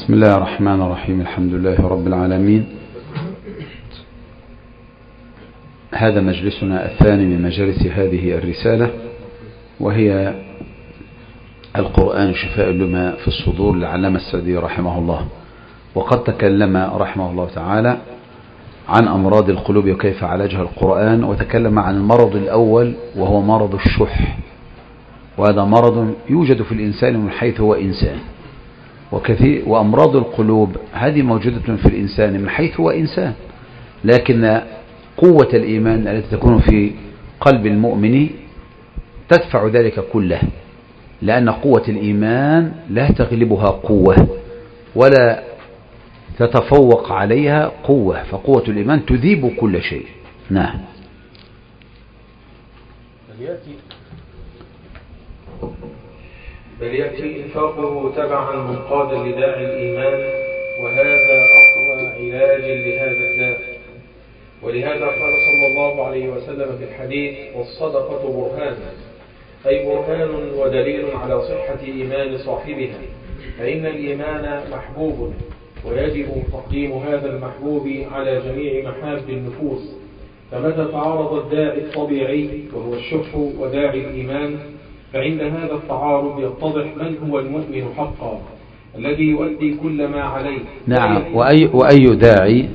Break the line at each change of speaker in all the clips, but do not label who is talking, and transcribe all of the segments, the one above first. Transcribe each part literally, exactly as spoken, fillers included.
بسم الله الرحمن الرحيم. الحمد لله رب العالمين. هذا مجلسنا الثاني من مجالس هذه الرسالة، وهي القرآن شفاء لما في الصدور للعلامة السعدي رحمه الله. وقد تكلم رحمه الله تعالى عن أمراض القلوب وكيف عالجها القرآن، وتكلم عن المرض الأول وهو مرض الشح، وهذا مرض يوجد في الإنسان من حيث هو إنسان، وكثير وأمراض القلوب هذه موجودة في الإنسان من حيث هو إنسان، لكن قوة الإيمان التي تكون في قلب المؤمن تدفع ذلك كله، لأن قوة الإيمان لا تغلبها قوة ولا تتفوق عليها قوة، فقوة الإيمان تذيب كل شيء. نعم.
بل يأتي إنفاقه تبعا منقادا لداعي الإيمان، وهذا أقوى علاج لهذا الداء. ولهذا قال صلى الله عليه وسلم في الحديث: والصدقة برهان، أي برهان ودليل على صحة إيمان صاحبها، فإن الإيمان محبوب، ويجب تقديم هذا المحبوب على جميع محاب النفوس. فمتى تعارض الداعي الطبيعي وهو الشح وداعي الإيمان، فعند هذا التعارض يتضح من هو المؤمن حقا الذي يؤدي كل ما عليه.
نعم. وأي, وأي داعي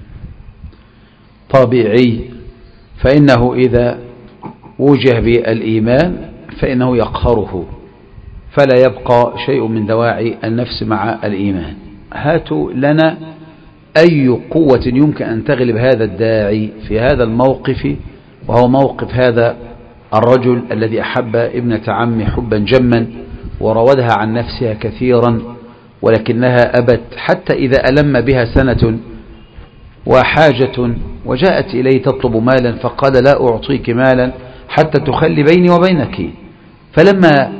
طبيعي فإنه إذا وجه بالإيمان فإنه يقهره، فلا يبقى شيء من دواعي النفس مع الإيمان. هاتوا لنا أي قوة يمكن أن تغلب هذا الداعي في هذا الموقف، وهو موقف هذا الرجل الذي أحب ابنة عمه حبا جما وراودها عن نفسها كثيرا، ولكنها أبت، حتى إذا ألم بها سنة وحاجة وجاءت إليه تطلب مالا فقال: لا أعطيك مالا حتى تخلي بيني وبينك. فلما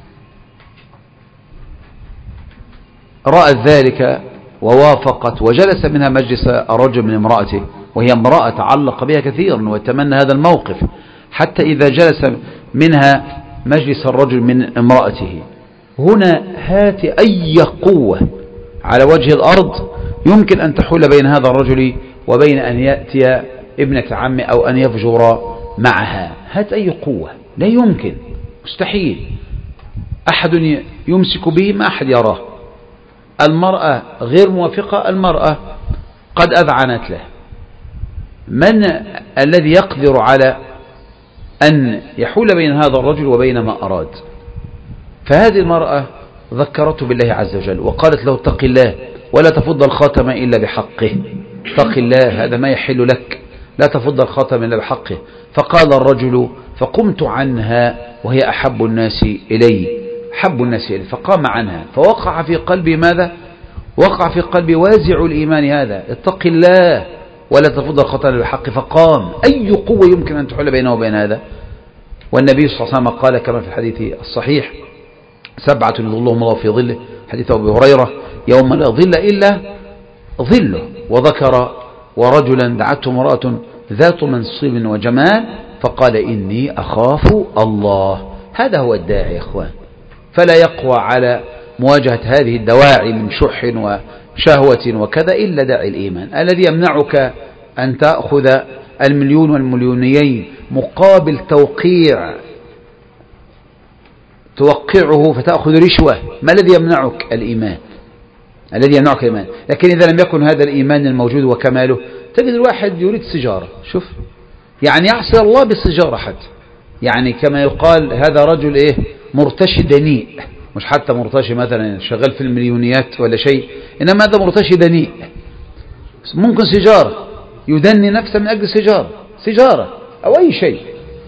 رأت ذلك ووافقت وجلس منها مجلس الرجل من امرأته، وهي امرأة تعلق بها كثيرا ويتمنى هذا الموقف، حتى إذا جلس منها مجلس الرجل من امرأته، هنا هات أي قوة على وجه الأرض يمكن أن تحول بين هذا الرجل وبين أن يأتي ابنة عمه أو أن يفجر معها. هات أي قوة، لا يمكن، مستحيل. أحد يمسك به ما أحد يراه. المرأة غير موافقة، المرأة قد أذعنت له. من الذي يقدر على أن يحول بين هذا الرجل وبين ما أراد؟ فهذه المرأة ذكرته بالله عز وجل وقالت له: اتق الله ولا تفض الخاتم إلا بحقه. اتق الله، هذا ما يحل لك، لا تفض الخاتم إلا بحقه. فقال الرجل: فقمت عنها وهي أحب الناس إلي، حب الناس إلي، فقام عنها. فوقع في قلبي ماذا؟ وقع في قلبي وازع الإيمان هذا: اتق الله ولا تفض الخاتم إلا بحقه. فقام. أي قوة يمكن أن تحول بينه وبين هذا؟ والنبي صلى الله عليه وسلم قال كما في الحديث الصحيح: سبعة يظلهم الله في ظله، حديث أبي هريرة: يوم لا ظل إلا ظله. وذكر: ورجلا دعته امرأة ذات منصب وجمال فقال: إني أخاف الله. هذا هو الداعي يا أخوان، فلا يقوى على مواجهة هذه الدواعي من شح وشهوة وكذا إلا داعي الإيمان، الذي يمنعك أن تأخذ المليون والمليونيين مقابل توقيع توقعه فتأخذ رشوة. ما الذي يمنعك؟ الإيمان، الذي يمنعك الإيمان. لكن إذا لم يكن هذا الإيمان الموجود وكماله، تجد الواحد يريد سيجارة، شوف، يعني يعصي الله بالسيجارة حتى، يعني كما يقال هذا رجل إيه؟ مرتشي دنيء، مش حتى مرتشي مثلا شغال في المليونيات ولا شيء، إنما هذا مرتشي دنيء. ممكن سيجارة، يدني نفسه من أجل سيجارة سيجارة أو أي شيء،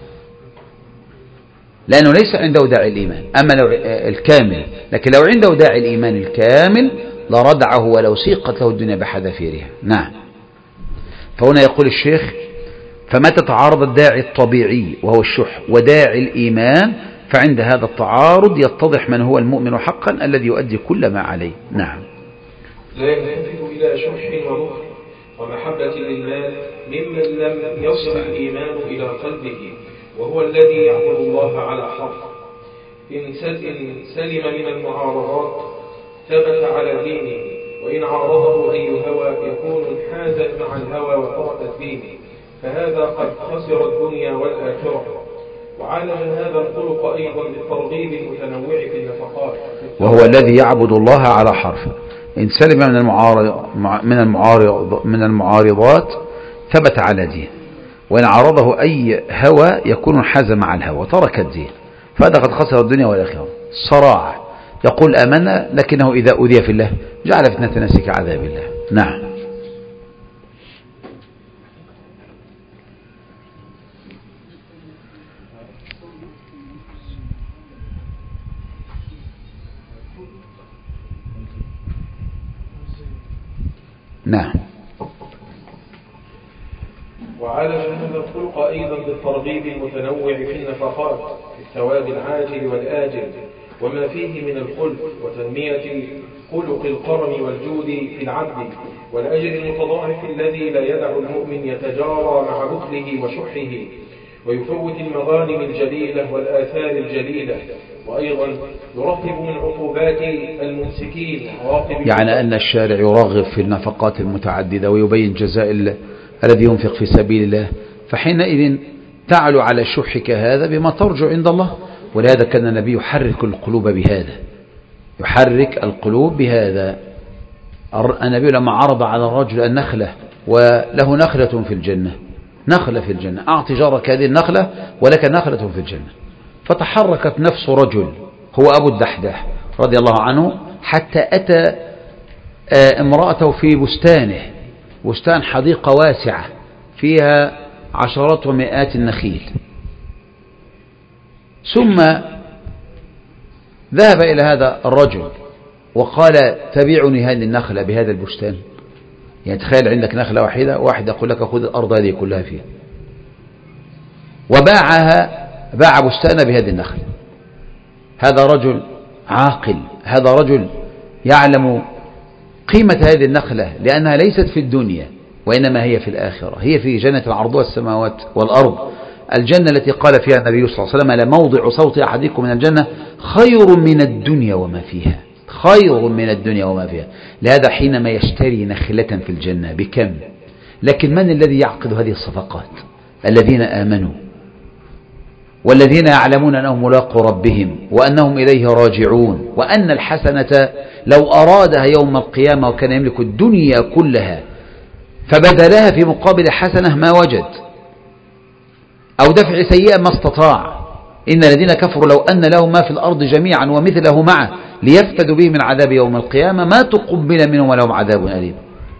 لأنه ليس عنده داعي الإيمان. أما لو الكامل، لكن لو عنده داعي الإيمان الكامل لردعه ولو سيقت له الدنيا بحذافيرها. نعم. فهنا يقول الشيخ: فمتى تعارض الداعي الطبيعي وهو الشح وداعي الإيمان، فعند هذا التعارض يتضح من هو المؤمن حقا الذي يؤدي كل ما عليه. نعم.
لا يلتفت إلى شح وبخل ومحبة للمال ممن لم يصل الإيمان إلى قلبه، وهو الذي يعبد الله على حق. إن سلم من المعارضات ثبت على دينه اتبع الهوى وترك الدين، فهذا قد خسر الدنيا والآخرة. وعالج هذا الخلق أيضا بالترغيب المتنوع في النفقات،
وهو الذي يعبد الله على حرف. إن سلم من المعارض من المعارض من المعارضات ثبت على دين، وإن عرضه أي هوى يكون حاز مع الهوى ترك الدين، فهذا قد خسر الدنيا والآخرة. صراع يقول آمنا لكنه إذا أوذي في الله جعل فتنة الناس كعذاب الله. نعم. نعم.
وعالج هذا الخلق أيضا بالترغيب المتنوع في النفقات في الثواب العاجل والآجل وما فيه من الخلق، وتنمية خلق الكرم والجود في العبد، والأجر المتضاعف الذي لا يدع المؤمن يتجارى مع بخله وشحه ويفوت المغانم الجليلة والآثار الجليلة. وأيضا يرهب من عقوبات الممسكين.
يعني أن الشارع يرغب في النفقات المتعددة ويبين جزاء الذي ينفق في سبيل الله، فحينئذ تعلو على شحك هذا بما ترجو عند الله. ولهذا كان النبي يحرك القلوب بهذا، يحرك القلوب بهذا. النبي لما عرض على الرجل النخلة وله نخلة في الجنة، نخلة في الجنة، أعطي جارك هذه النخلة ولك نخلة في الجنة، فتحركت نفس رجل هو أبو الدحداح رضي الله عنه حتى أتى امرأته في بستانه، بستان حديقة واسعة فيها عشرات ومئات النخيل، ثم ذهب إلى هذا الرجل وقال تبيعني هذه النخلة بهذا البستان. يعني تخيل عندك نخلة واحدة، واحد يقول لك خذ الأرض هذه كلها فيها، وباعها، باع بستان بهذه النخلة. هذا رجل عاقل، هذا رجل يعلم قيمة هذه النخلة لأنها ليست في الدنيا وإنما هي في الآخرة، هي في جنة عرضها السماوات والأرض، الجنة التي قال فيها النبي صلى الله عليه وسلم لموضع صوت أحدكم من الجنة خير من الدنيا وما فيها، خير من الدنيا وما فيها. لهذا حينما يشتري نخلة في الجنة بكم؟ لكن من الذي يعقد هذه الصفقات؟ الذين آمنوا والذين يعلمون أنهم ملاقوا ربهم وأنهم إليه راجعون، وأن الحسنة لو أرادها يوم القيامة وكان يملك الدنيا كلها فبذلها في مقابل حسنة ما وجد، أو دفع سيئة ما استطاع. إن الذين كفروا لو أن لهم ما في الأرض جميعا ومثله معه ليفتدوا به من عذاب يوم القيامة ما تقبل منهم ولهم عذاب أليم.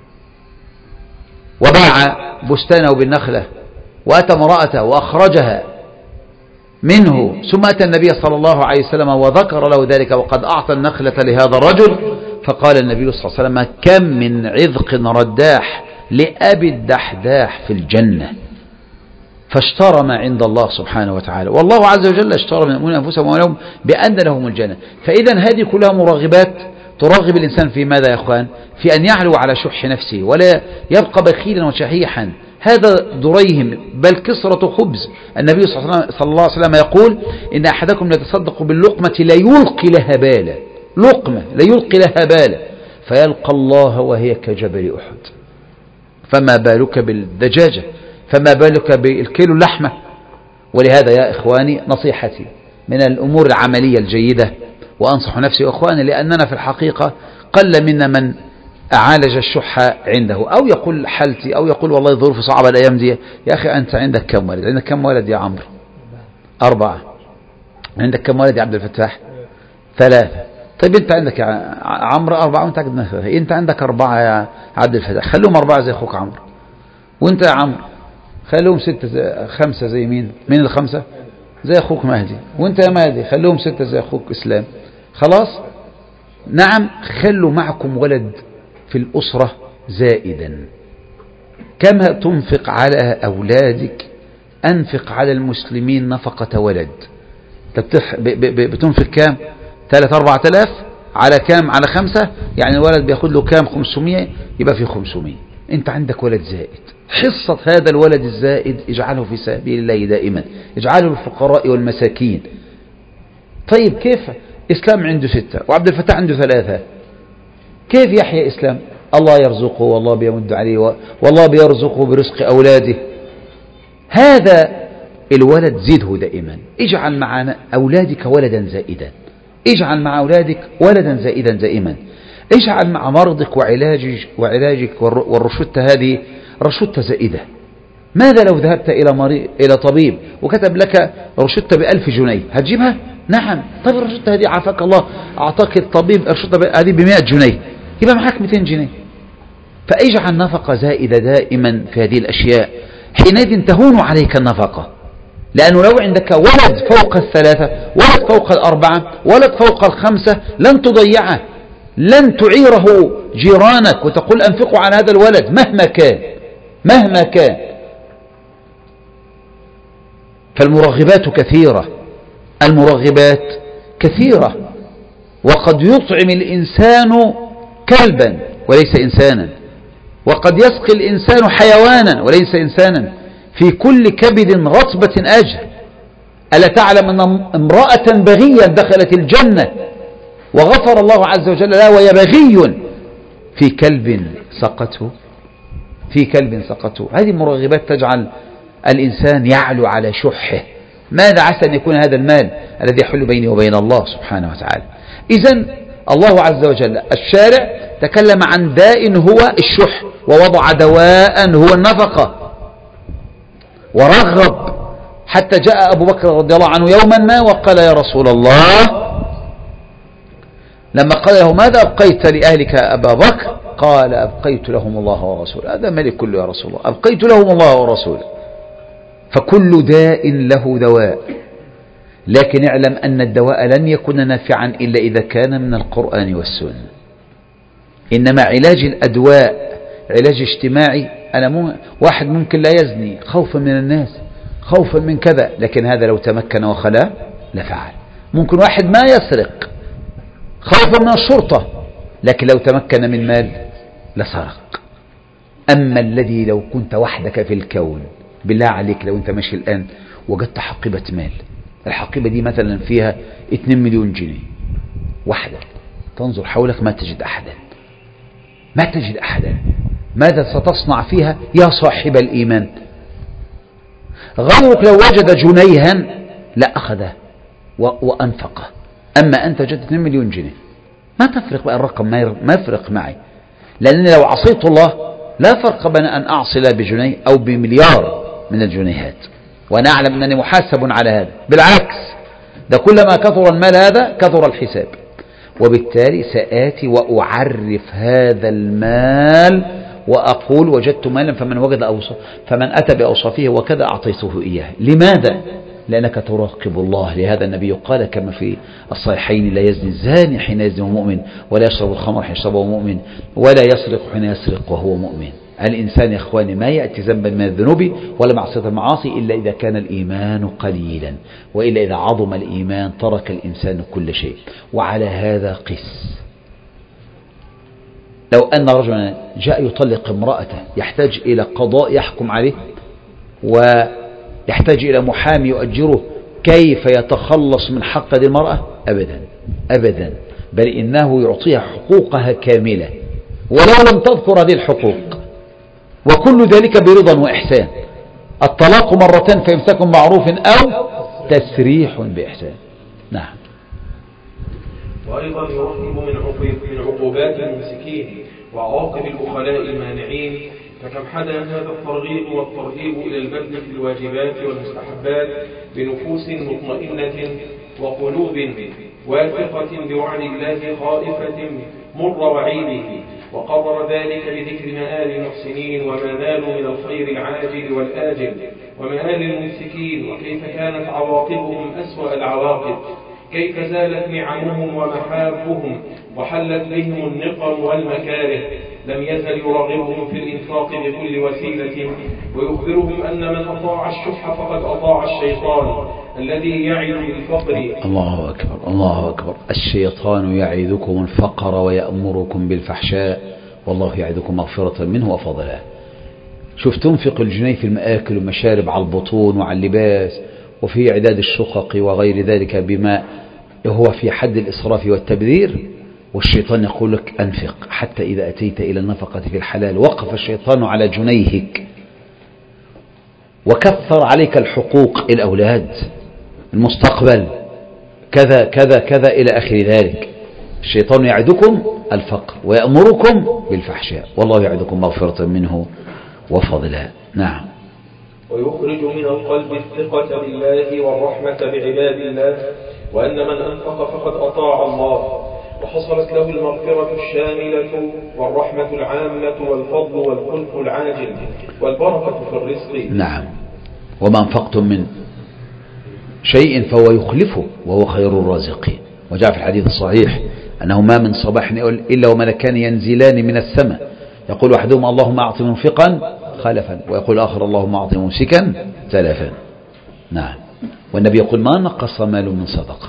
وباع بستانه بالنخلة وأتى امرأته وأخرجها منه، ثم أتى النبي صلى الله عليه وسلم وذكر له ذلك وقد أعطى النخلة لهذا الرجل، فقال النبي صلى الله عليه وسلم كم من عذق رداح لأبي الدحداح في الجنة، فاشترى ما عند الله سبحانه وتعالى. والله عز وجل اشترى من المؤمنين أنفسهم وأموالهم بأن لهم الجنة. فإذا هذه كلها مرغبات ترغب الإنسان في ماذا يا أخوان؟ في أن يعلو على شح نفسه ولا يبقى بخيلا وشحيحا. هذا دريهم بل كسرة خبز. النبي صلى الله عليه وسلم يقول إن أحدكم يتصدق باللقمة لا يلقي لها بالا، لقمة لا يلقي لها بالا، فيلقى الله وهي كجبل أحد. فما بالك بالدجاجة؟ فما بالك بالكيلو اللحمة؟ ولهذا يا إخواني نصيحتي من الأمور العملية الجيدة، وأنصح نفسي وإخواني لأننا في الحقيقة قل منا من أعالج الشح عنده، أو يقول حالتي، أو يقول والله ظروف صعبة الأيام دي. يا أخي أنت عندك كم ولد؟ عندك كم ولد يا عمرو؟ أربعة. عندك كم ولد يا عبد الفتاح؟ ثلاثة. طيب أنت عندك يا عمرو أربعة وأنت عندك ثلاثة، أنت عندك أربعة يا عبد الفتاح، خلوهم أربعة زي أخوك عمرو. وأنت يا عمرو خلوهم ستة زي خمسة زي مين؟ مين الخمسة؟ زي أخوك مهدي. وأنت يا مهدي خلوهم ستة زي أخوك إسلام. خلاص؟ نعم، خلوا معكم ولد في الأسرة زائدا. كما تنفق على أولادك أنفق على المسلمين نفقة ولد. بتنفق كام؟ ثلاثة أربعة آلاف على كام؟ على خمسة، يعني الولد بياخد له كام؟ خمسمية، يبقى في خمسمية. أنت عندك ولد زائد، حصة هذا الولد الزائد اجعله في سبيل الله دائما، اجعله للفقراء والمساكين. طيب كيف إسلام عنده ستة وعبد الفتاح عنده ثلاثة؟ كيف يحيى إسلام؟ الله يرزقه والله بيمد عليه والله بيرزقه برزق أولاده. هذا الولد زده دائما. اجعل مع أولادك ولدا زائدا، اجعل مع أولادك ولدا زائدا دائما. اجعل مع مرضك وعلاجك, وعلاجك والرشدة هذه رشدة زائدة. ماذا لو ذهبت إلى, مريض إلى طبيب وكتب لك رشدة بألف جنيه، هتجيبها؟ نعم. طيب الرشدة هذه عافاك الله أعطاك الطبيب الرشدة هذه بمئة جنيه، يبقى معك مئتين جنيه. فاجعل نفقة زائدة دائما في هذه الأشياء، حينئذ تهون عليك النفقة. لأنه لو عندك ولد فوق الثلاثة، ولد فوق الأربعة، ولد فوق الخمسة، لن تضيعه، لن تعيره جيرانك وتقول أنفقوا على هذا الولد مهما كان مهما كان. فالمرغبات كثيرة، المرغبات كثيرة. وقد يطعم الإنسان كلبا وليس إنسانا، وقد يسقي الإنسان حيوانا وليس إنسانا. في كل كبد رطبة أجر. ألا تعلم أن امرأة بغيا دخلت الجنة وغفر الله عز وجل لها وهي بغي في كلب سقته في كلب سقته. هذه المرغبات تجعل الإنسان يعلو على شحه. ماذا عسى أن يكون هذا المال الذي يحل بيني وبين الله سبحانه وتعالى. إذن الله عز وجل الشارع تكلم عن داء هو الشح، ووضع دواء هو النفقة، ورغب حتى جاء أبو بكر رضي الله عنه يوما ما وقال يا رسول الله، لما قال له ماذا أبقيت لأهلك أبا بكر؟ قال أبقيت لهم الله ورسوله. هذا ملك كله يا رسول الله، أبقيت لهم الله ورسوله. فكل داء له دواء، لكن اعلم أن الدواء لن يكون نافعا إلا إذا كان من القرآن والسنة. إنما علاج الأدواء علاج اجتماعي. أنا مو واحد ممكن لا يزني خوفا من الناس، خوفا من كذا، لكن هذا لو تمكن وخلا لفعل. ممكن واحد ما يسرق خوفا من الشرطة، لكن لو تمكن من مال لسرق. أما الذي لو كنت وحدك في الكون، بالله عليك لو أنت ماشي الآن وجدت حقيبة مال، الحقيبة دي مثلا فيها اثنين مليون جنيه وحدك، تنظر حولك ما تجد أحدا ما تجد أحدا ماذا ستصنع فيها يا صاحب الإيمان؟ غيرك لو وجد جنيها لأخذه وأنفقه، أما أنت وجدت اثنين مليون جنيه ما تفرق بقى الرقم، ما يفرق معي، لأنني لو عصيت الله لا فرق بين أن أعصي لا بجنيه أو بمليار من الجنيهات، وأنا أعلم أنني محاسب على هذا. بالعكس، ده كلما كثر المال هذا كثر الحساب. وبالتالي سآتي وأعرف هذا المال وأقول وجدت مالا فمن وجد أوصاف فمن أتى بأوصافه وكذا أعطيته إياه. لماذا؟ لأنك تراقب الله. لهذا النبي قال كما في الصحيحين: لا يزني الزاني حين يزني وهو مؤمن، ولا يشرب الخمر حين يشربه وهو مؤمن، ولا يسرق حين يسرق وهو مؤمن. الإنسان يا إخواني ما يأتي ذنبا من الذنوب ولا معصية المعاصي إلا إذا كان الإيمان قليلا، وإلا إذا عظم الإيمان ترك الإنسان كل شيء. وعلى هذا قس. لو أن رجلا جاء يطلق امرأته يحتاج إلى قضاء يحكم عليه، ويحتاج إلى محامي يؤجره كيف يتخلص من حق هذه المرأة؟ أبدا أبدا، بل إنه يعطيها حقوقها كاملة ولو لم تذكر هذه الحقوق، وكل ذلك برضا وإحسان. الطلاق مرتين فإمساك معروف أو تسريح بإحسان. نعم.
وأيضا يرحب من عقوبات الممسكين وعواقب البخلاء المانعين، فكم حدا هذا الترغيب والترهيب إلى البذل في الواجبات والمستحبات بنفوس مطمئنة وقلوب واثقة بوعد الله خائفة مر وعيده، وقرر ذلك بذكر مآل المحسنين وما نالوا من الخير العاجل والآجل، ومآل الممسكين وكيف كانت عواقبهم أسوأ العواقب، كيف زالت نعمهم ومحابهم وحلت بهم النقم والمكاره. لم يزل يرغبهم في الإنفاق بكل وسيلة، ويخبرهم أن من أطاع الشح فقد أطاع الشيطان الذي يعد بالفقر.
الله أكبر الله أكبر. الشيطان يعدكم الفقر ويأمركم بالفحشاء، والله يعدكم مغفرة منه وفضلا. شوف، تنفق الجنيه في المآكل والمشارب على البطون وعلى اللباس وفي إعداد الشقق وغير ذلك بما هو في حد الإسراف والتبذير، والشيطان يقول لك أنفق، حتى إذا أتيت إلى النفقة في الحلال وقف الشيطان على جنيهك وكثر عليك الحقوق، الأولاد، المستقبل، كذا كذا كذا إلى آخر ذلك. الشيطان يعدكم الفقر ويأمركم بالفحشاء، والله يعدكم مغفرة منه وفضلا. نعم.
ويخرج من القلب الثقة بالله والرحمة بعباد الله، وأن من أنفق فقد أطاع الله، وحصلت له المغفرة الشاملة والرحمة العامة والفضل والخلق العاجل والبركة في الرزق.
نعم. وما أنفقتم من شيء فهو يخلفه وهو خير الرازقين. وجاء في الحديث الصحيح أنه ما من صباح إلا وملكان ينزلان من السماء، يقول أحدهما اللهم أعط منفقا خلفا، ويقول آخر اللهم أعط ممسكا تلفا. نعم. والنبي يقول ما نقص مال من صدقة.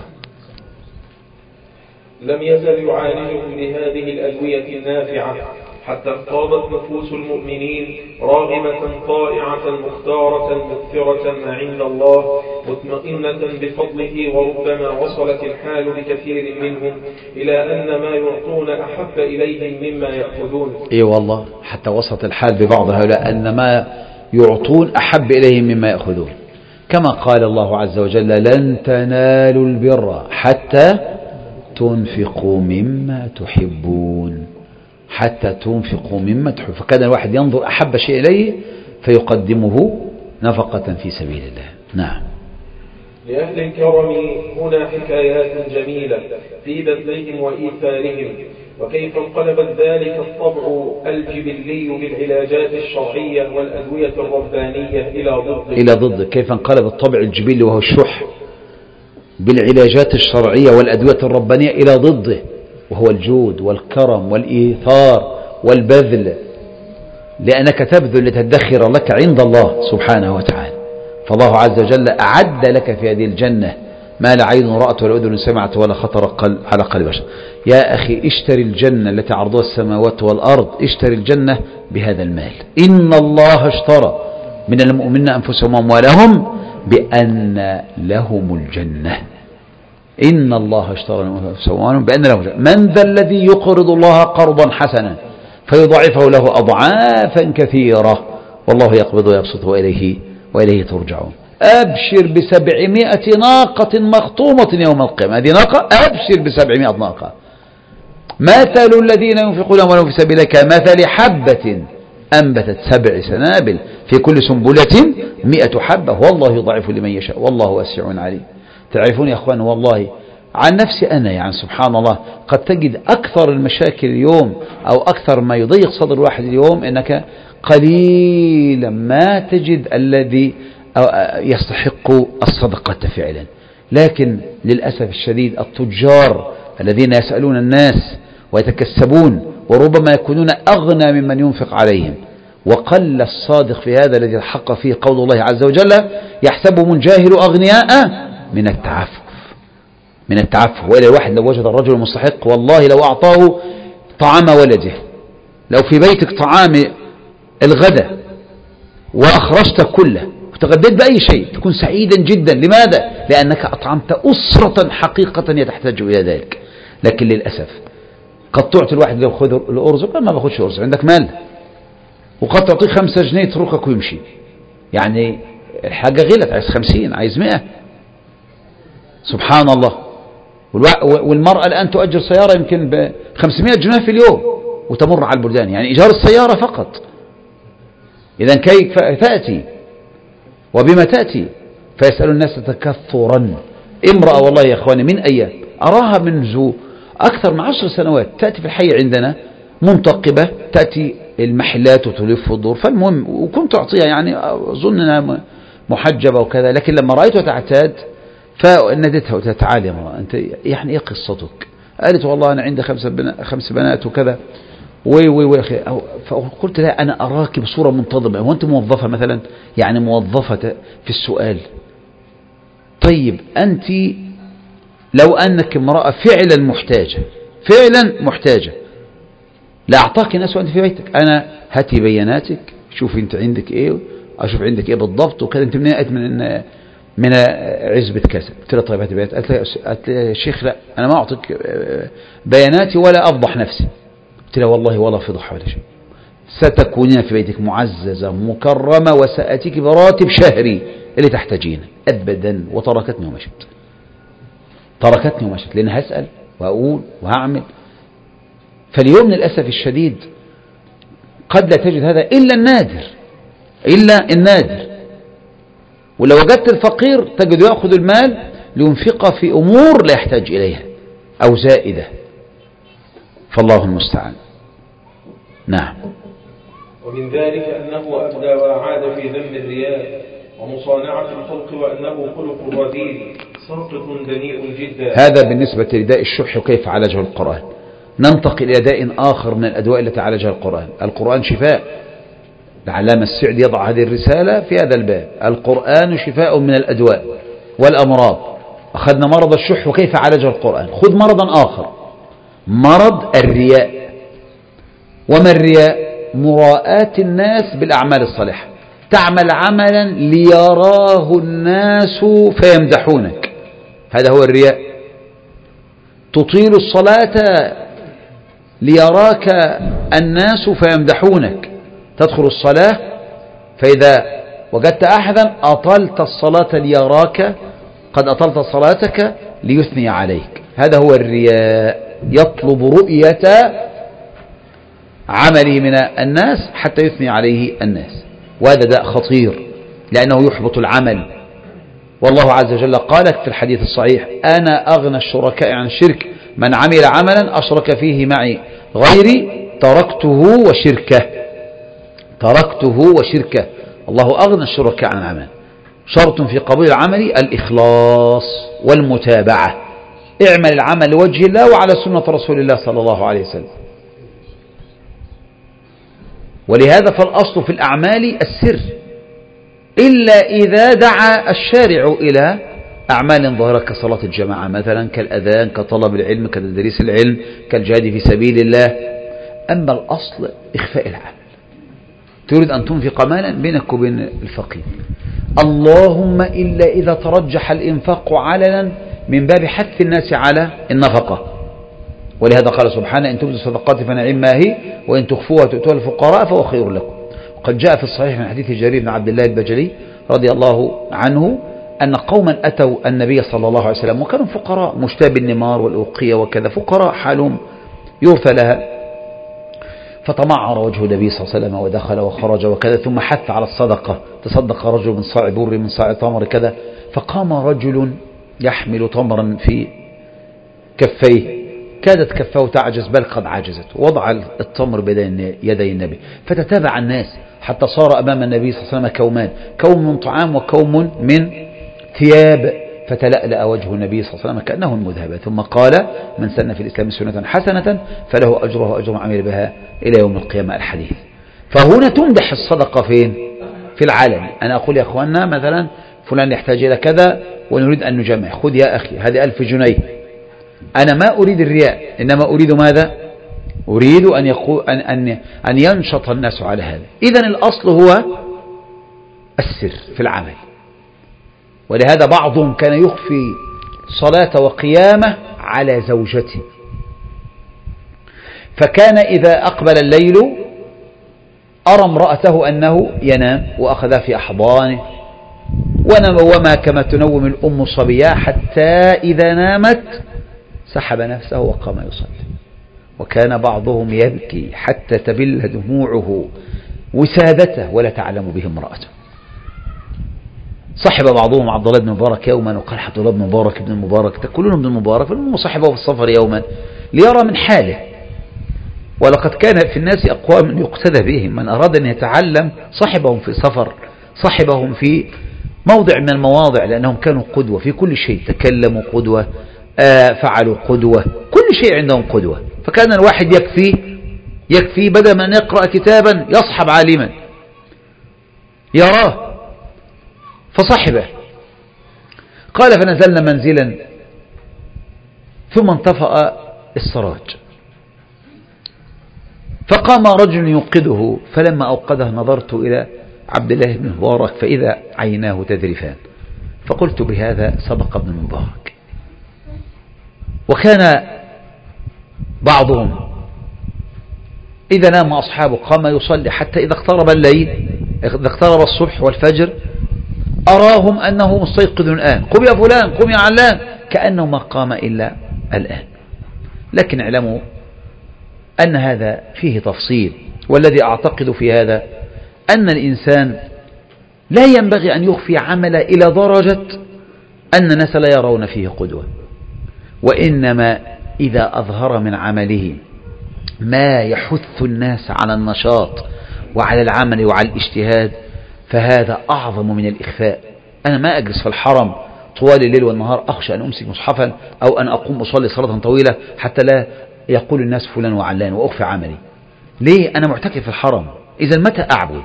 لم يزل يعالجهم بهذه الأدوية النافعة حتى انقاضت نفوس المؤمنين راغبة طائعة مختارة مؤثرة ما عند الله مطمئنة بفضله، وربما وصلت الحال بكثير منهم إلى أن ما يعطون أحب إليهم مما يأخذون. إيه
والله، حتى وصلت الحال ببعض هؤلاء أن ما يعطون أحب إليهم مما يأخذون، كما قال الله عز وجل لن تنالوا البر حتى تنفقوا مما تحبون، حتى تنفقوا مما تحبون. فكان الواحد ينظر أحب شيء إليه فيقدمه نفقة في سبيل الله. نعم.
لأهل الكرم هنا حكايات جميلة في بذلهم وإيثارهم، وكيف انقلبت ذلك الطبع الجبلي بالعلاجات الشرعية والأدوية الربانية إلى ضد
إلى ضد كيف انقلب الطبع الجبلي وهو الشح بالعلاجات الشرعية والأدوية الربانية إلى ضده، وهو الجود والكرم والإيثار والبذل، لأنك تبذل لتدخر لك عند الله سبحانه وتعالى. فالله عز وجل أعد لك في هذه الجنة ما لا عين رأت ولا أذن سمعت ولا خطر قلب على قلب بشر. يا أخي اشتري الجنة التي عرضها السماوات والأرض، اشتري الجنة بهذا المال. إن الله اشترى من المؤمنين أنفسهم وأموالهم بأن لهم الجنة. إن الله اشترى من أنفسهم وأموالهم بأن لهم الجنة. من ذا الذي يقرض الله قرضا حسنا فيضاعفه له أضعافا كثيرة والله يقبض ويبسط وإليه وإليه ترجعون. أبشر بسبعمائة ناقة مخطومة يوم القيامة. هذه ناقة، أبشر بسبعمائة ناقة. مثل الذين ينفقون أموالهم في سبيل الله كمثل حبة أنبتت سبع سنابل في كل سنبلة مئة حبة والله يضاعف لمن يشاء والله واسع عليم. تعرفون يا أخوان، والله عن نفسي أنا يعني سبحان الله قد تجد أكثر المشاكل اليوم أو أكثر ما يضيق صدر الواحد اليوم أنك قليلا ما تجد الذي يستحق الصدقة فعلا. لكن للأسف الشديد التجار الذين يسألون الناس ويتكسبون وربما يكونون أغنى ممن ينفق عليهم، وقل الصادق في هذا الذي حق فيه قول الله عز وجل يحسبهم الجاهل أغنياء من التعفف من التعفف. وإلى الواحد لو وجد الرجل المستحق والله لو أعطاه طعام ولده، لو في بيتك طعام الغداء وأخرجت كله وتغديت بأي شيء تكون سعيدا جدا. لماذا؟ لأنك أطعمت أسرة حقيقة يتحتاج إلى ذلك. لكن للأسف قد تعطي الواحد لو خذ الأرز ما باخدش أرز، عندك مال، وقد تعطيه خمسة جنيه يتركك ويمشي. يعني الحاجة غلت، عايز خمسين عايز مئة. سبحان الله. والمرأة الآن تؤجر سيارة يمكن بخمسمائة جنيه في اليوم وتمر على البلدان، يعني إيجار السيارة فقط. إذن كيف تأتي وبما تأتي؟ فيسأل الناس تكثرا. امرأة والله يا أخواني من أيام أراها منذ أكثر من عشر سنوات تأتي في الحي عندنا منتقبة، تأتي المحلات وتلف الدور. فالمهم وكنت أعطيها يعني أظن أنها محجبة وكذا، لكن لما رأيتها تعتاد فندتها وقلت تعالي يا مرأة أنت يعني إيه قصتك؟ قالت والله أنا عندي خمس بنات, خمس بنات وكذا وي وي وي. فقلت لها أنا أراك بصورة منتظمة، هو أنت موظفة مثلا؟ يعني موظفة في السؤال. طيب أنت لو أنك امرأة فعلا محتاجة فعلا محتاجة لأعطاك ناس وأنت في بيتك. أنا هاتي بياناتك، شوف أنت عندك إيه، أشوف عندك إيه بالضبط وكذا. أنت من من من عزبة كذا. قلت له طيب هات بيانات. قالت لي يا شيخ لا أنا ما أعطيك بياناتي ولا أفضح نفسي. قلت له والله ولا فضح ولا شيء، ستكونين في بيتك معززة مكرمة وسأتيك براتب شهري اللي تحتاجينه. أبدا. وتركتني ومشت، تركتني ومشت، لأن هسأل وأقول وهعمل. فاليوم للأسف الشديد قد لا تجد هذا إلا النادر، إلا النادر. ولو وجدت الفقير تجد يأخذ المال لينفقه في أمور لا يحتاج إليها أو زائدة، فالله المستعان. نعم.
ومن ذلك أنه أبدى وأعاد في ذم الرياء ومصانعة الخلق، وأنه خلق رذيل ساقط دنيء جدا.
هذا بالنسبة لداء الشح وكيف عالجه القرآن. ننتقل إلى داء آخر من الأدواء التي عالجها القرآن. القرآن شفاء. العلامة السعدي يضع هذه الرسالة في هذا الباب: القرآن شفاء من الأدواء والأمراض. أخذنا مرض الشح وكيف عالجه القرآن. خذ مرضا آخر، مرض الرياء. وما الرياء؟ مراءاة الناس بالأعمال الصالحة. تعمل عملا ليراه الناس فيمدحونك، هذا هو الرياء. تطيل الصلاة ليراك الناس فيمدحونك. تدخل الصلاة فإذا وجدت أحدا أطلت الصلاة ليراك قد أطلت صلاتك ليثني عليك. هذا هو الرياء. يطلب رؤية عمله من الناس حتى يثني عليه الناس، وهذا داء خطير لأنه يحبط العمل. والله عز وجل قال في الحديث الصحيح: أنا أغنى الشركاء عن الشرك من عمل عملا أشرك فيه معي غيري تركته وشركه. تركته وشركه. الله أغنى الشركاء عن العمل. شرط في قبول العمل الإخلاص والمتابعة. اعمل العمل لوجه الله وعلى سنة رسول الله صلى الله عليه وسلم. ولهذا فالأصل في الأعمال السر، إلا إذا دعا الشارع إلى أعمال ظاهرة كصلاة الجماعة مثلا، كالأذان، كطلب العلم، كتدريس العلم، كالجهاد في سبيل الله. أما الأصل إخفاء العمل. تريد أن تنفق مالا بينك وبين الفقير، اللهم إلا إذا ترجح الإنفاق علنا من باب حث الناس على النفقة. ولهذا قال سبحانه: إن تبدوا الصدقات فنعم ما هي وإن تخفوها وتؤتوها الفقراء فهو خير لكم. وقد جاء في الصحيح من حديث جرير بن عبد الله البجلي رضي الله عنه أن قوما أتوا النبي صلى الله عليه وسلم وكانوا فقراء، مشتاة بالنمار والأوقية وكذا، فقراء حالهم يرثى لها. فتمعر وجه النبي صلى الله عليه وسلم ودخل وخرج وكذا، ثم حث على الصدقة. تصدق رجل من صاع بر من صاع تمر كذا. فقام رجل يحمل تمرا في كفيه، كادت كفاه تعجز بل قد عجزت، وضع التمر بين يدي النبي. فتتابع الناس حتى صار أمام النبي صلى الله عليه وسلم كومان، كوم من طعام وكوم من ثياب. فتلألأ وجه النبي صلى الله عليه وسلم كأنه المذهب، ثم قال: من سن في الإسلام سنة حسنة فله أجره أجر عمل بها إلى يوم القيامة. الحديث. فهنا تمدح الصدقة فين؟ في العالم. أنا أقول يا أخواننا مثلا فلان يحتاج إلى كذا ونريد أن نجمع، خذ يا أخي هذه ألف جنيه. أنا ما أريد الرياء، إنما أريد ماذا؟ أريد أن, يقول أن, أن, أن ينشط الناس على هذا. إذن الأصل هو السر في العمل. ولهذا بعضهم كان يخفي صلاة وقيامة على زوجته، فكان إذا أقبل الليل أرى امرأته أنه ينام وأخذها في أحضانه وما كما تنوم الأم صبيها، حتى إذا نامت سحب نفسه وقام يصلي. وكان بعضهم يبكي حتى تبل دموعه وسادته ولا تعلم به امرأته. صحب بعضهم عبد الله بن مبارك يوما وقال: عبد الله بن مبارك ابن المبارك تقولون ابن المبارك، فالمهم صحبه في السفر يوما ليرى من حاله. ولقد كان في الناس أقوام يقتدى بهم، من أراد أن يتعلم صحبهم في سفر، صحبهم في موضع من المواضع، لأنهم كانوا قدوة في كل شيء، تكلموا قدوة، آه فعلوا قدوة، كل شيء عندهم قدوة. فكان الواحد يكفي يكفي بدل من يقرأ كتابا يصحب عالما يراه، فصحبه. قال: فنزلنا منزلا ثم انطفأ السراج، فقام رجل يوقده، فلما أوقده نظرت إلى عبد الله بن مبارك فإذا عيناه تذرفان، فقلت بهذا سبق ابن المبارك. وكان بعضهم إذا نام أصحابه قام يصلي حتى إذا اقترب الليل، إذا اقترب الصبح والفجر أراهم أنه مستيقظ الآن، قم يا فلان قم يا علان، كأنه ما قام إلا الآن. لكن اعلموا أن هذا فيه تفصيل، والذي أعتقد في هذا أن الإنسان لا ينبغي أن يخفي عمله إلى درجة أن الناس لا يرون فيه قدوة، وإنما إذا أظهر من عمله ما يحث الناس على النشاط وعلى العمل وعلى الاجتهاد فهذا أعظم من الإخفاء. أنا ما أجلس في الحرم طوال الليل والنهار أخشى أن أمسك مصحفا أو أن أقوم أصلي صلاة طويلة حتى لا يقول الناس فلان وعلان وأخفي عملي. ليه؟ أنا معتكف في الحرم. إذا متى أعبد؟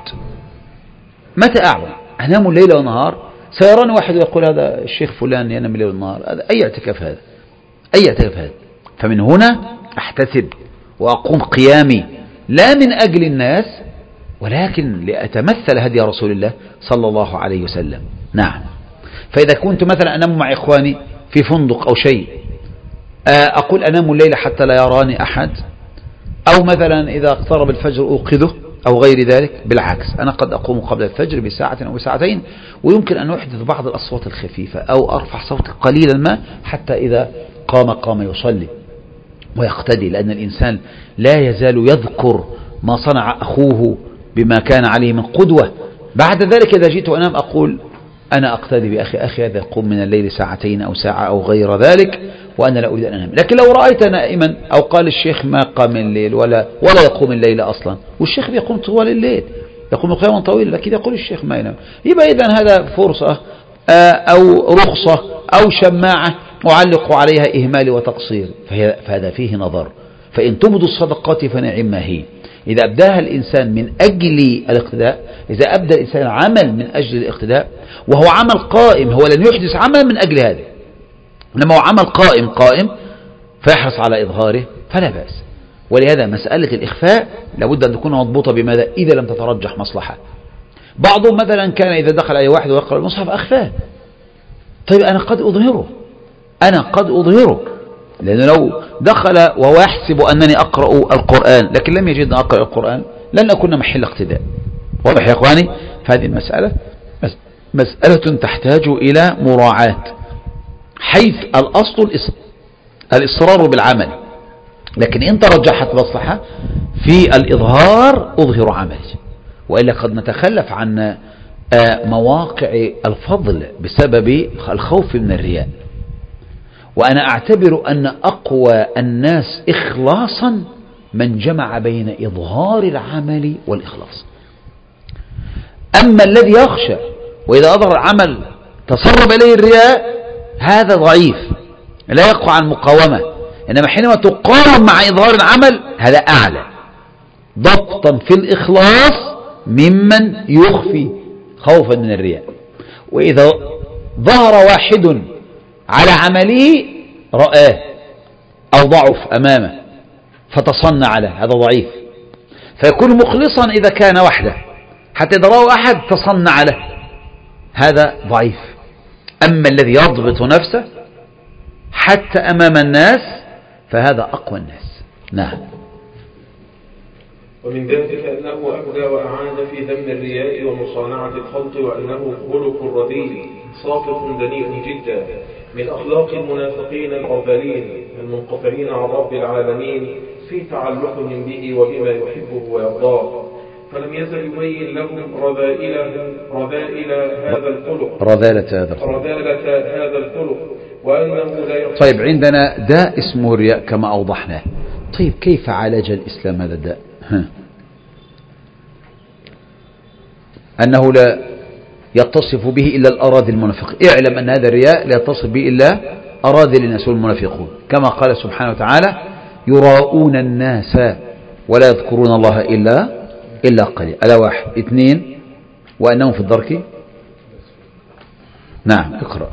متى أعبد؟ أنام الليل والنهار، سيراني واحد ويقول هذا الشيخ فلان ينام الليل والنهار، هذا أي اعتكاف هذا؟ أي اعتكاف هذا؟ فمن هنا أحتسب وأقوم قيامي لا من أجل الناس ولكن لأتمثل هدي رسول الله صلى الله عليه وسلم. نعم. فإذا كنت مثلا أنام مع إخواني في فندق أو شيء أقول أنام الليل حتى لا يراني أحد، أو مثلا إذا اقترب الفجر أوقظه أو غير ذلك، بالعكس أنا قد أقوم قبل الفجر بساعة أو بساعتين، ويمكن أن أحدث بعض الأصوات الخفيفة أو أرفع صوتي قليلا ما حتى إذا قام قام يصلي ويقتدي، لأن الإنسان لا يزال يذكر ما صنع أخوه بما كان عليه من قدوة. بعد ذلك إذا جئت أنام أقول أنا أقتدي بأخي، أخي هذا يقوم من الليل ساعتين أو ساعة أو غير ذلك وأنا لا أريد أن أنام. لكن لو رأيت نائما أو قال الشيخ ما قام الليل ولا ولا يقوم الليل أصلا، والشيخ يقوم طوال الليل يقوم قياما طويلا، لكن يقول الشيخ ما ينام، يبقى إذن هذا فرصة أو رخصة أو شماعة أعلق عليها إهمالي وتقصير، فهذا فيه نظر. فإن تبدوا الصدقات فنعم ما هي. إذا أبداها الإنسان من أجل الاقتداء، إذا أبدى الإنسان عمل من أجل الاقتداء وهو عمل قائم، هو لن يحدث عمل من أجل هذا، إنما هو عمل قائم قائم فيحرص على إظهاره فلا بأس. ولهذا مسألة الإخفاء لابد أن تكون مضبوطة بماذا؟ إذا لم تترجح مصلحة. بعضهم مثلا كان إذا دخل أي واحد ويقرأ المصحف أخفاه. طيب أنا قد أظهره، أنا قد أظهره، لأنه لو دخل وهو يحسب أنني أقرأ القرآن لكن لم يجد أن أقرأ القرآن لن أكون محل اقتداء. واضح يا إخواني؟ فهذه المسألة مسألة تحتاج إلى مراعاة، حيث الأصل الإصرار بالعمل، لكن إن ترجحت مصلحة في الإظهار أظهر عملي، وإلا قد نتخلف عن مواقع الفضل بسبب الخوف من الرياء. وأنا أعتبر أن أقوى الناس إخلاصا من جمع بين إظهار العمل والإخلاص. أما الذي يخشى وإذا أظهر العمل تسرب إليه الرياء هذا ضعيف لا يقوى عن المقاومة، إنما حينما تقاوم مع إظهار العمل هذا أعلى ضبطا في الإخلاص ممن يخفي خوفا من الرياء. وإذا ظهر واحد على عمله رآه أو ضعف أمامه فتصنع عليه هذا ضعيف، فيكون مخلصا إذا كان وحده، حتى إذا رأى أحد تصنع له هذا ضعيف. أما الذي يضبط نفسه حتى أمام الناس فهذا أقوى الناس. نعم.
ومن ذلك أنه أبدى وأعاد في ذم الرياء ومصانعة الخلق، وأنه خلق رديء ساقط دنيء جدا من أخلاق المنافقين الأرذلين المنقطعين عن رب العالمين في تعلقهم به وبما يحبه ويرضاه، فلم يزل يبين لهم رذائل رذائل هذا الخلق
رذالة هذا الخلق
رذالة هذا الخلق وأنه لا يصح.
طيب عندنا داء اسمه الرياء كما أوضحناه. طيب كيف عالج الإسلام هذا الداء؟ أنه لا يتصف به إلا الأراذل المنافقين. اعلم أن هذا الرياء لا يتصف به إلا أراذل الناس والمنافقون، كما قال سبحانه وتعالى يراؤون الناس ولا يذكرون الله إلا إلا قليلا. ألا واحد اثنين وأنهم في الدرك. نعم اقرأ.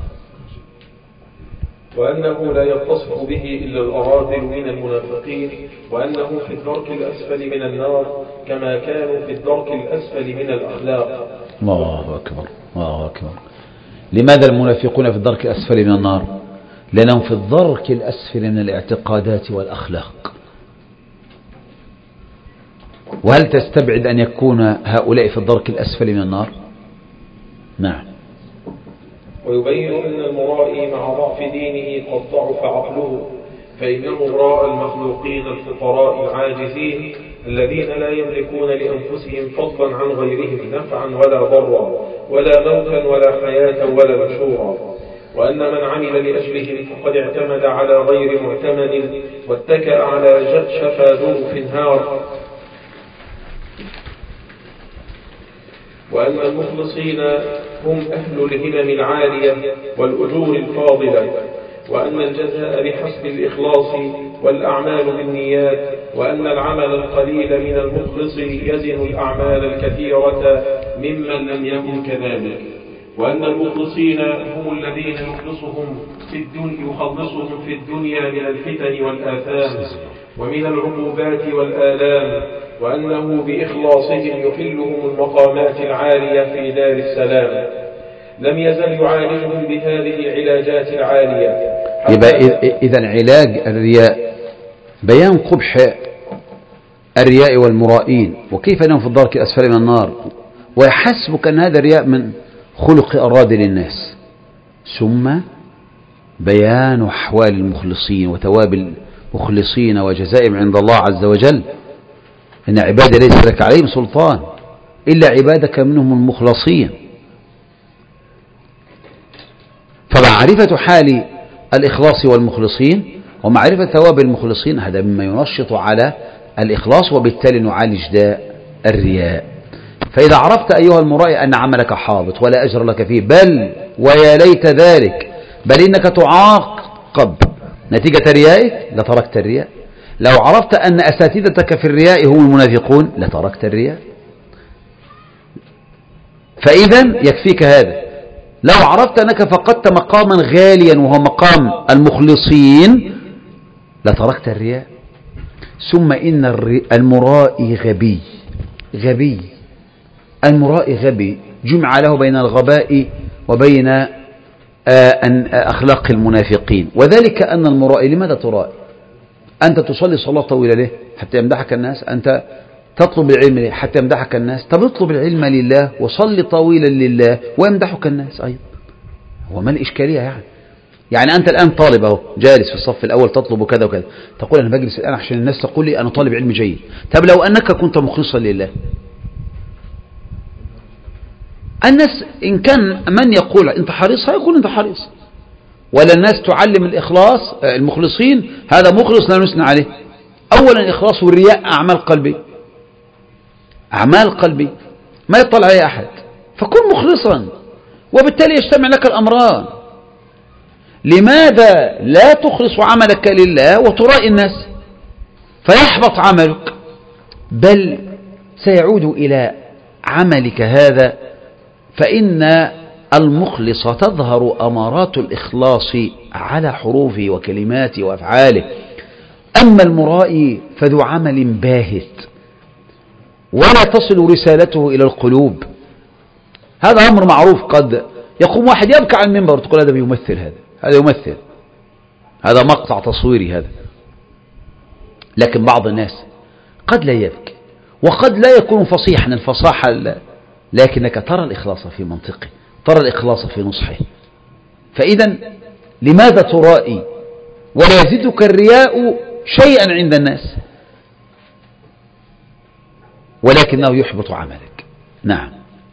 وأنه لا يتصف به إلا الأراذل من المنافقين، وأنه في الدرك الأسفل من النار كما كانوا في الدرك الأسفل من الأخلاق.
الله أكبر الله أكبر. لماذا المنافقون في الدرك الأسفل من النار؟ لأنهم في الدرك الأسفل من الاعتقادات والأخلاق. وهل تستبعد أن يكون هؤلاء في الدرك الأسفل من النار؟ نعم.
ويبين أن المرائي مع ضعف دينه قد ضعف عقله، فإنه راى المخلوقين الفقراء العاجزين الذين لا يملكون لأنفسهم فضلا عن غيرهم نفعا ولا ضرا ولا موتا ولا حياة ولا نشورا، وأن من عمل لأجلهم فقد اعتمد على غير معتمد واتكأ على شفا جرف نهار، وأن المخلصين هم أهل الهمم العالية والأجور الفاضلة، وأن الجزاء بحسب الإخلاص والأعمال بالنيات، وأن العمل القليل من المخلص يزن الأعمال الكثيرة ممن لم يكن كذلك، وأن المخلصين هم الذين يخلصهم في الدنيا يخلصهم في الدنيا من الفتن والآثام ومن العقوبات والآلام، وأنه بإخلاصهم يحلهم المقامات العالية في دار السلام. لم يزل يعالجهم بهذه العلاجات العالية.
يبقى إذا علاج الرياء بيان قبح الرياء والمرائين وكيف أنهم في الدرك الأسفل من النار، ويحسبك أن هذا الرياء من خلق أراد للناس، ثم بيان أحوال المخلصين وثواب المخلصين وجزائهم عند الله عز وجل. إن عبادي ليس لك عليهم سلطان إلا عبادك منهم المخلصين. فمعرفة حال الإخلاص والمخلصين ومعرفة ثواب المخلصين هذا مما ينشط على الإخلاص، وبالتالي نعالج داء الرياء. فإذا عرفت أيها المرائي أن عملك حابط ولا أجر لك فيه، بل ويا ليت ذلك، بل إنك تعاقب نتيجة ريائك، لتركت الرياء. لو عرفت أن أساتذتك في الرياء هم المنافقون لتركت الرياء. فإذا يكفيك هذا. لو عرفت أنك فقدت مقاما غاليا وهو مقام المخلصين لتركت الرياء. ثم إن المرائي غبي غبي المرائي غبي جمع له بين الغباء وبين أخلاق المنافقين. وذلك أن المرائي لماذا ترائي؟ أنت تصلي صلاة طويلة ليه؟ حتى يمدحك الناس. أنت تطلب العلم ليه؟ حتى يمدحك الناس. طب اطلب العلم لله وصلي طويلا لله ويمدحك الناس أيضا. هو ما الإشكالية يعني؟ يعني أنت الآن طالب أهو جالس في الصف الأول تطلب كذا وكذا، تقول أنا بجلس الآن عشان الناس تقول لي أنا طالب علم جيد. طب لو أنك كنت مخلصا لله، الناس إن كان من يقول أنت حريص هيقول أنت حريص، ولا الناس تعلم الإخلاص المخلصين هذا مخلص لا نثني عليه. أولا الإخلاص والرياء أعمال قلبي، أعمال قلبي ما يطلع عليه أحد، فكن مخلصا وبالتالي يجتمع لك الأمران. لماذا لا تخلص عملك لله وترائي الناس فيحبط عملك، بل سيعود إلى عملك هذا. فإن المخلص تظهر أمارات الإخلاص على حروفه وكلماته وأفعاله. أما المرائي فذو عمل باهت ولا تصل رسالته إلى القلوب. هذا أمر معروف. قد يقوم واحد يبكي على المنبر تقول هذا بيمثل، هذا هذا يمثل، هذا مقطع تصويري هذا. لكن بعض الناس قد لا يبكي وقد لا يكون فصيحا الفصاحة، لكنك ترى الإخلاص في منطقه، ترى الإخلاص في نصحه. فإذا لماذا ترائي ولا يزيدك الرياء شيئا عند الناس ولكنه يحبط عملك؟ نعم.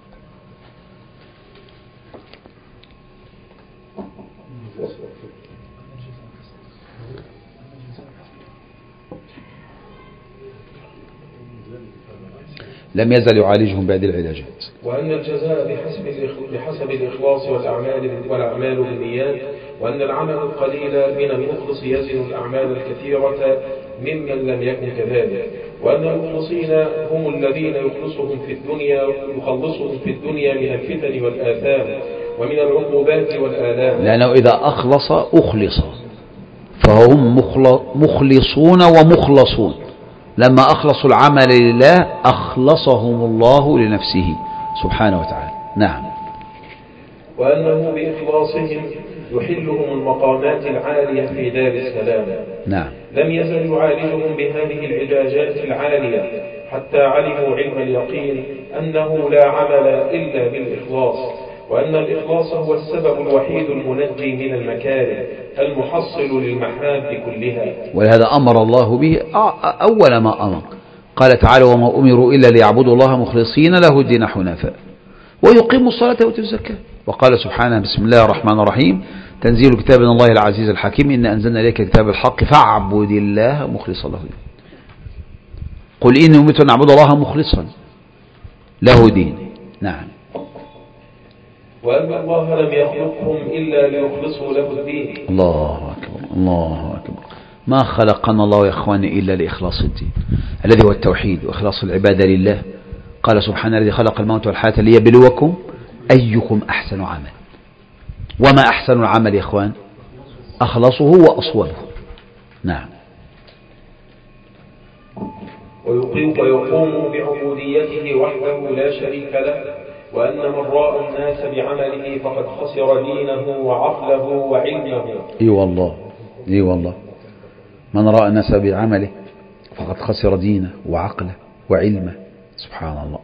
لم يزل يعالجهم بهذه العلاجات.
وأن الجزاء بحسب بحسب الإخلاص والأعمال والأعمال بالنيات، وأن العمل القليل من المخلص يزن الأعمال الكثيرة ممن لم يكن كذلك، وأن المخلصين هم الذين يخلصهم في الدنيا يخلصهم في الدنيا من الفتن والآثام ومن العقوبات والآلام.
لأنه إذا أخلص أخلص فهم مخلصون ومخلصون. لما أخلصوا العمل لله أخلصهم الله لنفسه سبحانه وتعالى. نعم.
وأنه بإخلاصهم يحلهم المقامات العالية في دار السلام.
نعم.
لم يزل يعالجهم بهذه العلاجات العالية حتى علموا علم اليقين أنه لا عمل إلا بالإخلاص، وأن الإخلاص هو السبب الوحيد المنجي من المكاره المحصل للمحاب كلها.
ولهذا أمر الله به أول ما أمر، قال تعالى: وما أمروا إلا ليعبدوا الله مخلصين له الدين حنفاء ويقيموا الصلاة ويؤتوا الزكاة. وقال سبحانه: بسم الله الرحمن الرحيم، تنزيل كتاب من الله العزيز الحكيم، إن أنزلنا إليك كتاب الحق فاعبد الله مخلصا له دين. قل إني أمرت أن أعبد الله مخلصا له دين. نعم.
وأن الله لم يخلقهم إلا ليخلصوا له الدين.
الله أكبر، الله أكبر. ما خلقنا الله يا إخواني إلا لإخلاص الدين الذي هو التوحيد وإخلاص العبادة لله. قال سبحانه: الذي خلق الموت والحياة ليبلوكم أيكم أحسن عمل. وما أحسن العمل يا إخوان؟ أخلصه وأصوبه. نعم.
ويقوم بعبوديته وحده لا شريك له، وأن من راى الناس بعمله فقد خسر دينه وعقله وعلمه.
اي والله، اي والله، من راى الناس بعمله فقد خسر دينه وعقله وعلمه. سبحان الله.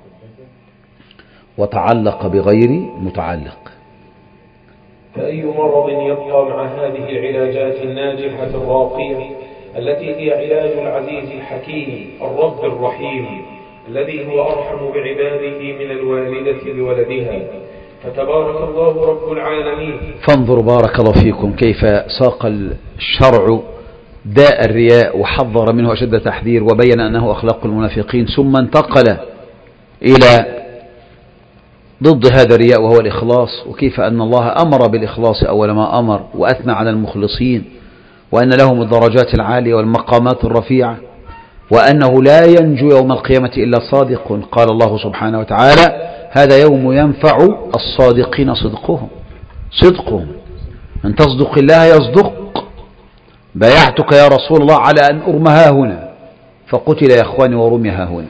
وتعلق بغير متعلق.
فأي مرض يبقى مع هذه العلاجات الناجحة الراقية التي هي علاج العزيز الحكيم الرب الرحيم الذي هو أرحم بعباده من الوالدة بولدها، فتبارك الله رب العالمين.
فانظروا بارك الله فيكم كيف ساق الشرع داء الرياء وحذر منه أشد تحذير، وبين أنه أخلاق المنافقين، ثم انتقل إلى ضد هذا الرياء وهو الإخلاص، وكيف أن الله أمر بالإخلاص أول ما أمر، وأثنى على المخلصين، وأن لهم الدرجات العالية والمقامات الرفيعة، وأنه لا ينجو يوم القيامة إلا صادق. قال الله سبحانه وتعالى: هذا يوم ينفع الصادقين صدقهم. صدقهم أن تصدق الله يصدق. بايعتك يا رسول الله على أن أرمى ها هنا، فقتل يا أخواني ورمي ها هنا.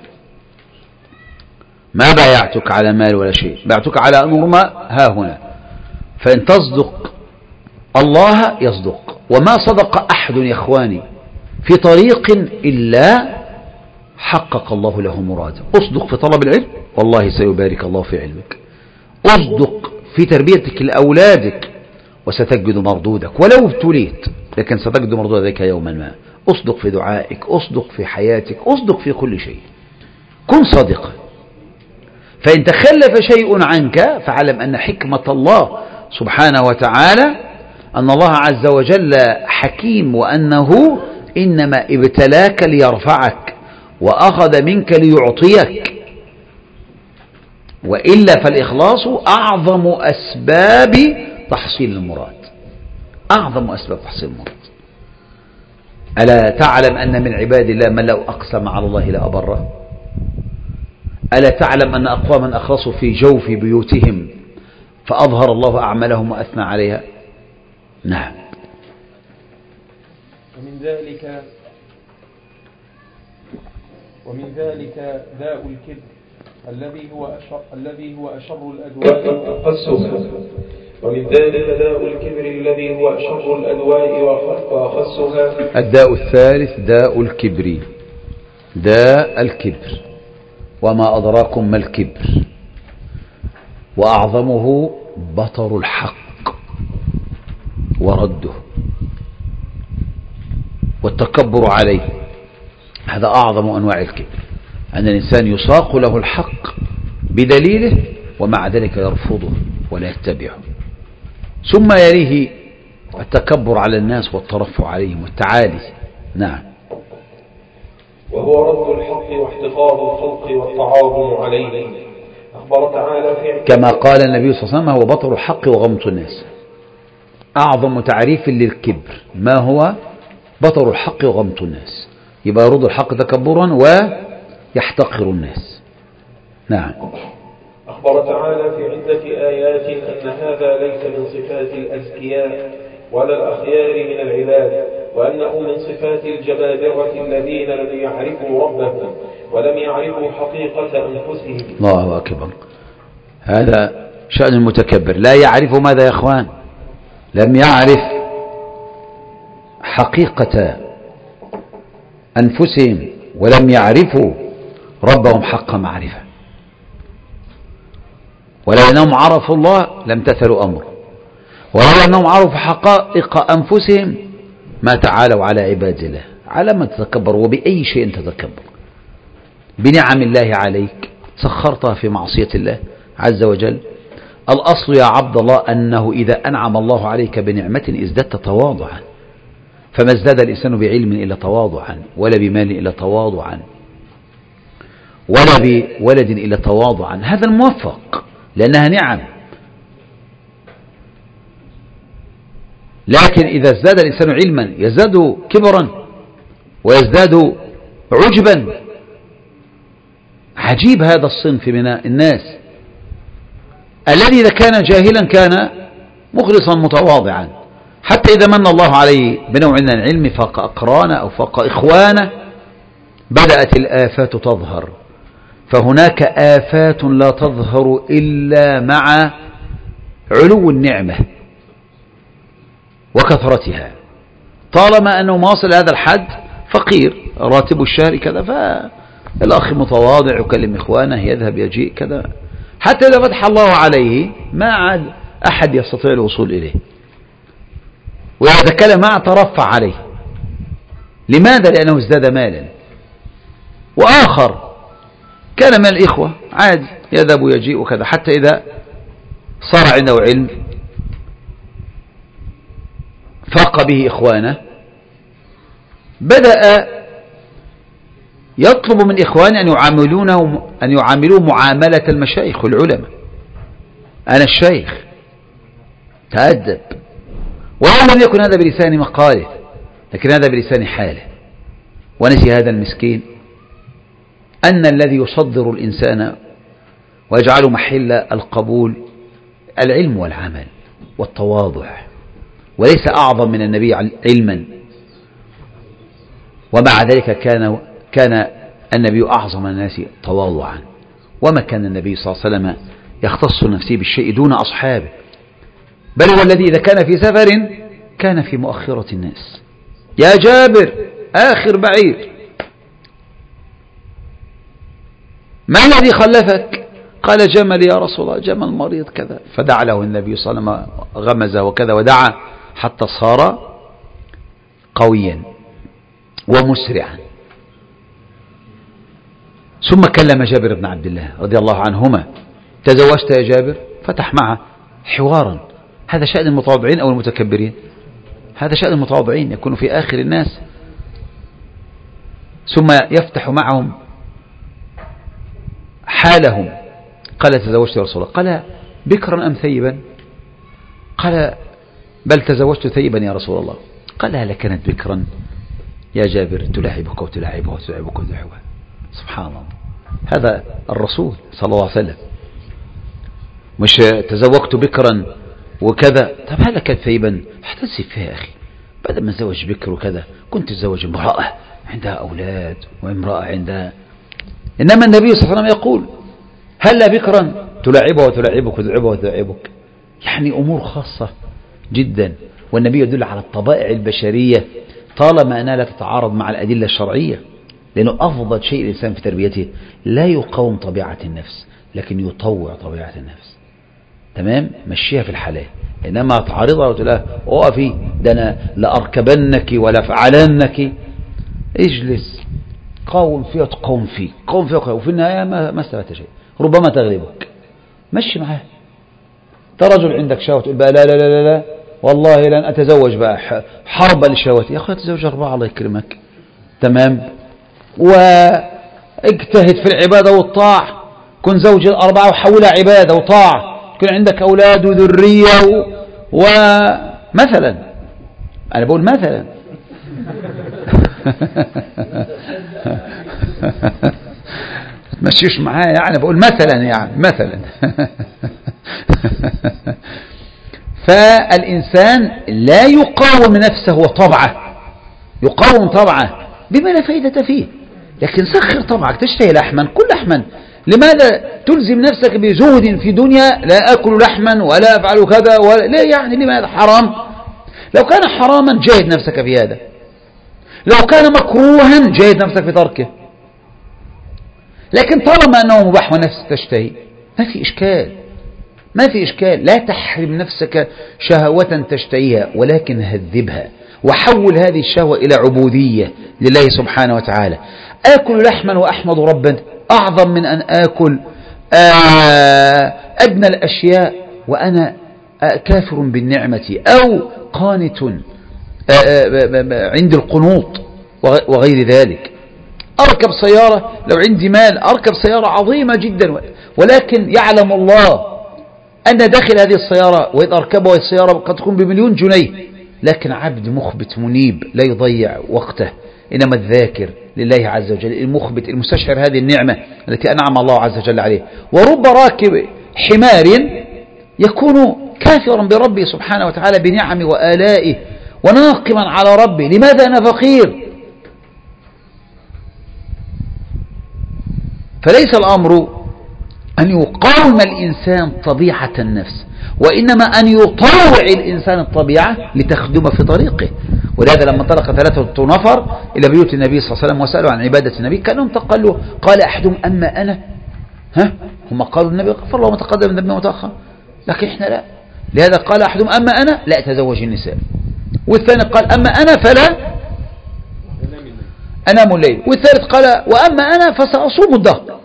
ما بايعتك على مال ولا شيء، بايعتك على أن أرمى ها هنا. فإن تصدق الله يصدق. وما صدق أحد يا أخواني في طريق إلا حقق الله له مراده. أصدق في طلب العلم، والله سيبارك الله في علمك. أصدق في تربيتك لأولادك، وستجد مردودك ولو ابتليت، لكن ستجد مردودك يوما ما. أصدق في دعائك، أصدق في حياتك، أصدق في كل شيء. كن صادقا. فإن تخلف شيء عنك فاعلم أن حكمة الله سبحانه وتعالى أن الله عز وجل حكيم، وأنه إنما ابتلاك ليرفعك وأخذ منك ليعطيك. وإلا فالإخلاص أعظم أسباب تحصيل المراد. أعظم أسباب تحصيل المراد. ألا تعلم أن من عباد الله من لو أقسم على الله لأبره؟ ألا تعلم أن أقواما أخلصوا في جوف بيوتهم فأظهر الله أعمالهم وأثنى عليها؟ نعم.
ومن ذلك ومن ذلك داء الكبر الذي هو أشر الذي هو أشر الأدواء وأخسها. ومن ذلك داء الكبر الذي هو أشر الأدواء وأخسها.
الداء الثالث داء الكبر. داء الكبر. وما أدراكم ما الكبر؟ وأعظمه بطر الحق ورده والتكبر عليه. هذا أعظم أنواع الكبر، أن الإنسان يساق له الحق بدليله ومع ذلك يرفضه ولا يتبعه. ثم يليه التكبر على الناس والترفع عليهم والتعالي. نعم.
وهو رد الحق واحتقار الخلق والتعاظم عليه. أخبر تعالى في
كما قال النبي صلى الله عليه وسلم: هو بطر الحق وغمط الناس. أعظم تعريف للكبر ما هو بطر الحق وغمط الناس. يبقى يرد الحق تكبرا ويحتقر الناس. نعم.
أخبر تعالى في عدة آيات أن هذا ليس من صفات الأزكياء ولا الأخيار من العباد، وأنه من صفات الجبابرة الذين لم يعرفوا ربهم ولم يعرفوا حقيقة أنفسهم.
الله أكبر. هذا شأن المتكبر، لا يعرف ماذا يا أخوان؟ لم يعرف حقيقة أنفسهم، ولم يعرفوا ربهم حق معرفة، ولو أنهم عرفوا الله لم تثلوا أمر، ولو أنهم عرفوا حقائق أنفسهم ما تعالوا على عباد الله. على ما تتكبر؟ وبأي شيء تتكبر؟ بنعم الله عليك سخرتها في معصية الله عز وجل. الأصل يا عبد الله أنه إذا أنعم الله عليك بنعمة ازددت تواضعا، فما ازداد الإنسان بعلم إلا تواضعا، ولا بمال إلا تواضعا، ولا بولد إلا تواضعا. هذا الموفق لأنها نعم. لكن إذا ازداد الإنسان علما يزداد كبرا ويزداد عجبا. عجيب هذا الصنف من الناس الذي إذا كان جاهلا كان مخلصا متواضعا، حتى إذا من الله عليه بنوع من العلم فاق أقرانه أو فاق إخوانه بدأت الآفات تظهر. فهناك آفات لا تظهر إلا مع علو النعمة وكثرتها. طالما أنه ما وصل هذا الحد فقير راتب الشهر كذا، فالأخ متواضع يكلم إخوانه يذهب يجيء كذا، حتى إذا فتح الله عليه ما عاد أحد يستطيع الوصول إليه، وإذا كان ما ترفع عليه. لماذا؟ لأنه ازداد مالا. وآخر كان من الإخوة عاد يذهب ويجيء وكذا، حتى إذا صار عنده علم فاق به إخوانه بدأ يطلب من إخوانه أن يعاملونه أن يعاملوه معاملة المشايخ والعلماء. أنا الشيخ، تأدب. ولو لم يكن هذا بلسان مقاله، لكن هذا بلسان حاله. ونسي هذا المسكين أن الذي يصدر الإنسان ويجعل محل القبول العلم والعمل والتواضع، وليس أعظم من النبي علما. ومع ذلك كان كان النبي أعظم الناس تواضعا، وما كان النبي صلى الله عليه وسلم يختص نفسه بالشيء دون أصحابه، بل هو الذي إذا كان في سفر كان في مؤخرة الناس. يا جابر آخر بعير، ما الذي خلفك؟ قال جمل يا رسول الله، جمل مريض كذا. فدعا له النبي صلى الله عليه وسلم غمزه وكذا ودعا حتى صار قويا ومسرعا. ثم كلم جابر بن عبد الله رضي الله عنهما: تزوجت يا جابر؟ فتح معه حوارا. هذا شأن المتواضعين أو المتكبرين؟ هذا شأن المتواضعين، يكون في آخر الناس. ثم يفتح معهم حالهم. قال: تزوجت يا رسول الله؟ قال: بكرا أم ثيبا؟ قال: بل تزوجت ثيبا يا رسول الله. قال: هل كانت بكرا يا جابر تلاعبك وتلاعبها وتلاعبك وتلاعبها؟ سبحان الله، هذا الرسول صلى الله عليه وسلم. مش تزوجت بكرا وكذا. طب هل كانت ثيبا؟ احتسب فيها يا أخي، بدل ما تزوج بكر وكذا كنت تزوج امرأة عندها أولاد وامرأة عندها. إنما النبي صلى الله عليه وسلم يقول: هل بكرا تلاعبها وتلاعبك وتلاعبها وتلاعبك؟ يعني أمور خاصة جدا. والنبي يدل على الطبائع البشرية طالما أنها لا تتعارض مع الأدلة الشرعية، لأنه أفضل شيء الإنسان في تربيته لا يقاوم طبيعة النفس، لكن يطوع طبيعة النفس. تمام، مشيها في الحلال. إنما تعارضها وتقول لها أقفي، ده أنا لأركبنك ولا فعلنك، اجلس قاوم فيها تقاوم فيه، قاوم فيها، وفي النهاية ما, ما استفدت شيء، ربما تغلبك. مشي معاه. ترجل عندك شهوة تقول بقى لا لا لا لا والله لن أتزوج بقى، حربا للشهوات. يا أخوة تزوج أربعة الله يكرمك. تمام، واجتهد في العبادة والطاعة، كن زوج الأربعة وحولها عبادة وطاعة، كن عندك أولاد وذرية و... ومثلا أنا بقول مثلا تمشيش معايا يعني، بقول مثلا يعني مثلا فالإنسان لا يقاوم نفسه وطبعه، يقاوم طبعه بما لا فائدة فيه، لكن سخر طبعك. تشتهي لحما كل لحما، لماذا تلزم نفسك بزهد في دنيا؟ لا أكل لحما ولا أفعل كذا ولا لا، يعني لماذا حرام؟ لو كان حراما جاهد نفسك في هذا، لو كان مكروها جاهد نفسك في تركه، لكن طالما أنه مباح ونفسك تشتهي ما في إشكال، ما في إشكال. لا تحرم نفسك شهوة تشتهيها، ولكن هذبها وحول هذه الشهوة إلى عبودية لله سبحانه وتعالى. آكل لحما وأحمد ربا أعظم من أن آكل أدنى الأشياء وأنا كافر بالنعمة أو قانت عند القنوط وغير ذلك. أركب سيارة، لو عندي مال أركب سيارة عظيمة جدا، ولكن يعلم الله أن داخل هذه السيارة وإذا أركبها السيارة قد تكون بمليون جنيه، لكن عبد مخبت منيب لا يضيع وقته، إنما الذاكر لله عز وجل، المخبت المستشعر هذه النعمة التي أنعم الله عز وجل عليه. ورب راكب حمار يكون كافرا بربه سبحانه وتعالى بنعمه وآلائه وناقما على ربه. لماذا أنا فقير؟ فليس الأمر أن يقاوم الإنسان طبيعة النفس، وإنما أن يطوع الإنسان الطبيعة لتخدم في طريقه. ولهذا لما انطلق ثلاثة نفر إلى بيوت النبي صلى الله عليه وسلم وسألوا عن عبادة النبي كانوا تقلوا، قال أحدهم أما أنا، ها هم قالوا النبي غفر الله ما تقدم من ذنبه وتأخر، لكن إحنا لا. لهذا قال أحدهم أما أنا لا أتزوج النساء، والثاني قال أما أنا فلا أنام الليل، والثالث قال وأما أنا فسأصوم الدهر.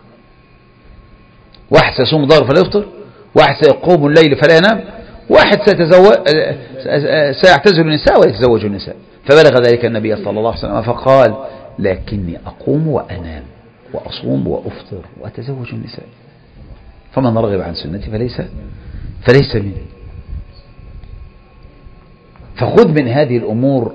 واحد سيصوم الظهر فلا يفطر، واحد سيقوم الليل فلا ينام، واحد سيتزوج سيعتزل النساء ويتزوج النساء. فبلغ ذلك النبي صلى الله عليه وسلم فقال لكني أقوم وأنام وأصوم وأفطر وأتزوج النساء، فمن رغب عن سنتي فليس فليس مني. فخذ من هذه الأمور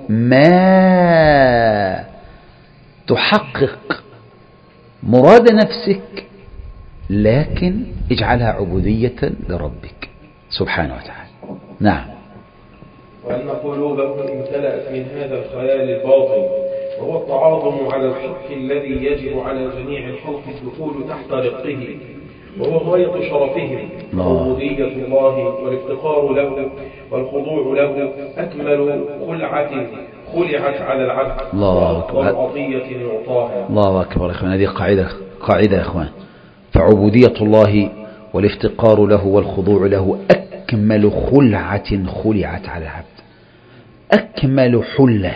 ما تحقق مراد نفسك، لكن اجعلها عبودية لربك سبحانه وتعالى. نعم.
وأن قلوبهم امتلأت من هذا الخيال الباطل، وهو التعاظم على الحق الذي يجب على جميع الخلق الدخول تحت رقه، وهو غاية شرفهم. عبودية الله والافتقار له والخضوع له أكمل خلعة خلعت على العبد، وعطية يعطاها.
الله أكبر. إخوان هذه قاعدة قاعدة يا إخوان. فعبودية الله والافتقار له والخضوع له أكمل خلعة خلعت على العبد، أكمل حلة،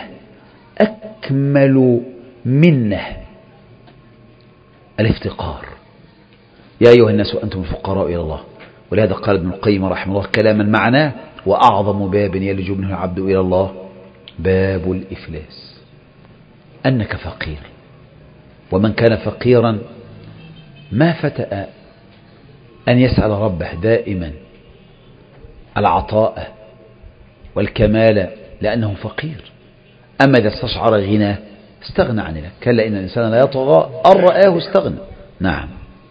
أكمل منة الافتقار. يا أيها الناس أنتم الفقراء إلى الله. ولهذا قال ابن القيم رحمه الله كلاما معناه وأعظم باب يلج منه العبد إلى الله باب الإفلاس، أنك فقير. ومن كان فقيرا ما فتأ أن يسأل ربه دائما العطاء والكمال لأنه فقير. أما إذا استشعر غناه استغنى عن الله. كلا إن الإنسان لا يطغى أن رآه استغنى. نعم.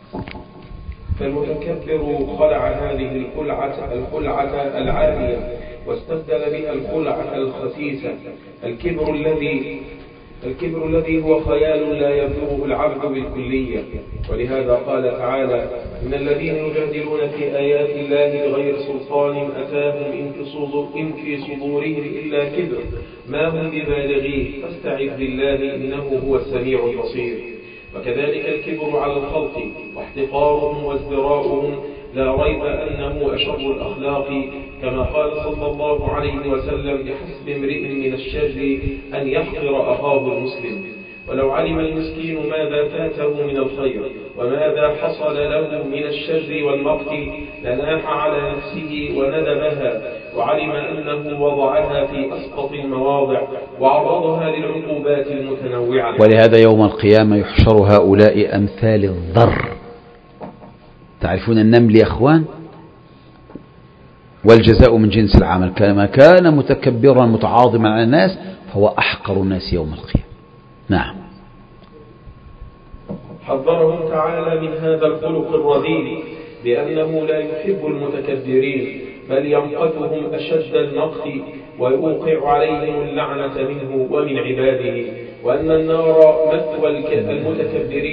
فالمتكبر خلع هذه الخلعة الخلعة العالية واستبدل بها الخلعة الخسيسة، الكبر الذي الكبر الذي هو خيال لا يبلغه العبد بالكلية. ولهذا قال تعالى إن الذين يجادلون في آيات الله بغير سلطان أتاهم إن في صدورهم إلا كبر ما هم ببالغيه فاستعذ بالله إنه هو السميع البصير. وكذلك الكبر على الخلق واحتقارهم وازدراؤهم لا ريب أنه أشر الأخلاق، كما قال صلى الله عليه وسلم بحسب امرئ من الشر أن يحقر أخاه المسلم. ولو علم المسكين ماذا فاته من الخير وماذا حصل له من الشر والمقت لناح على نفسه وندبها، وعلم أنه وضعها في أسقط المواضع وعرضها للعقوبات المتنوعة.
ولهذا يوم القيامة يحشر هؤلاء أمثال الذر. تعرفون النمل يا أخوان؟ والجزاء من جنس العمل، كما كان متكبرا متعاظما على الناس فهو أحقر الناس يوم القيامة. نعم.
حذرهم تعالى من هذا الخلق الرذيل بأنه لا يحب المتكبرين بل يمقتهم أشد المقت ويوقع عليهم اللعنة منه ومن عباده، وأن النار مثوى المتكبرين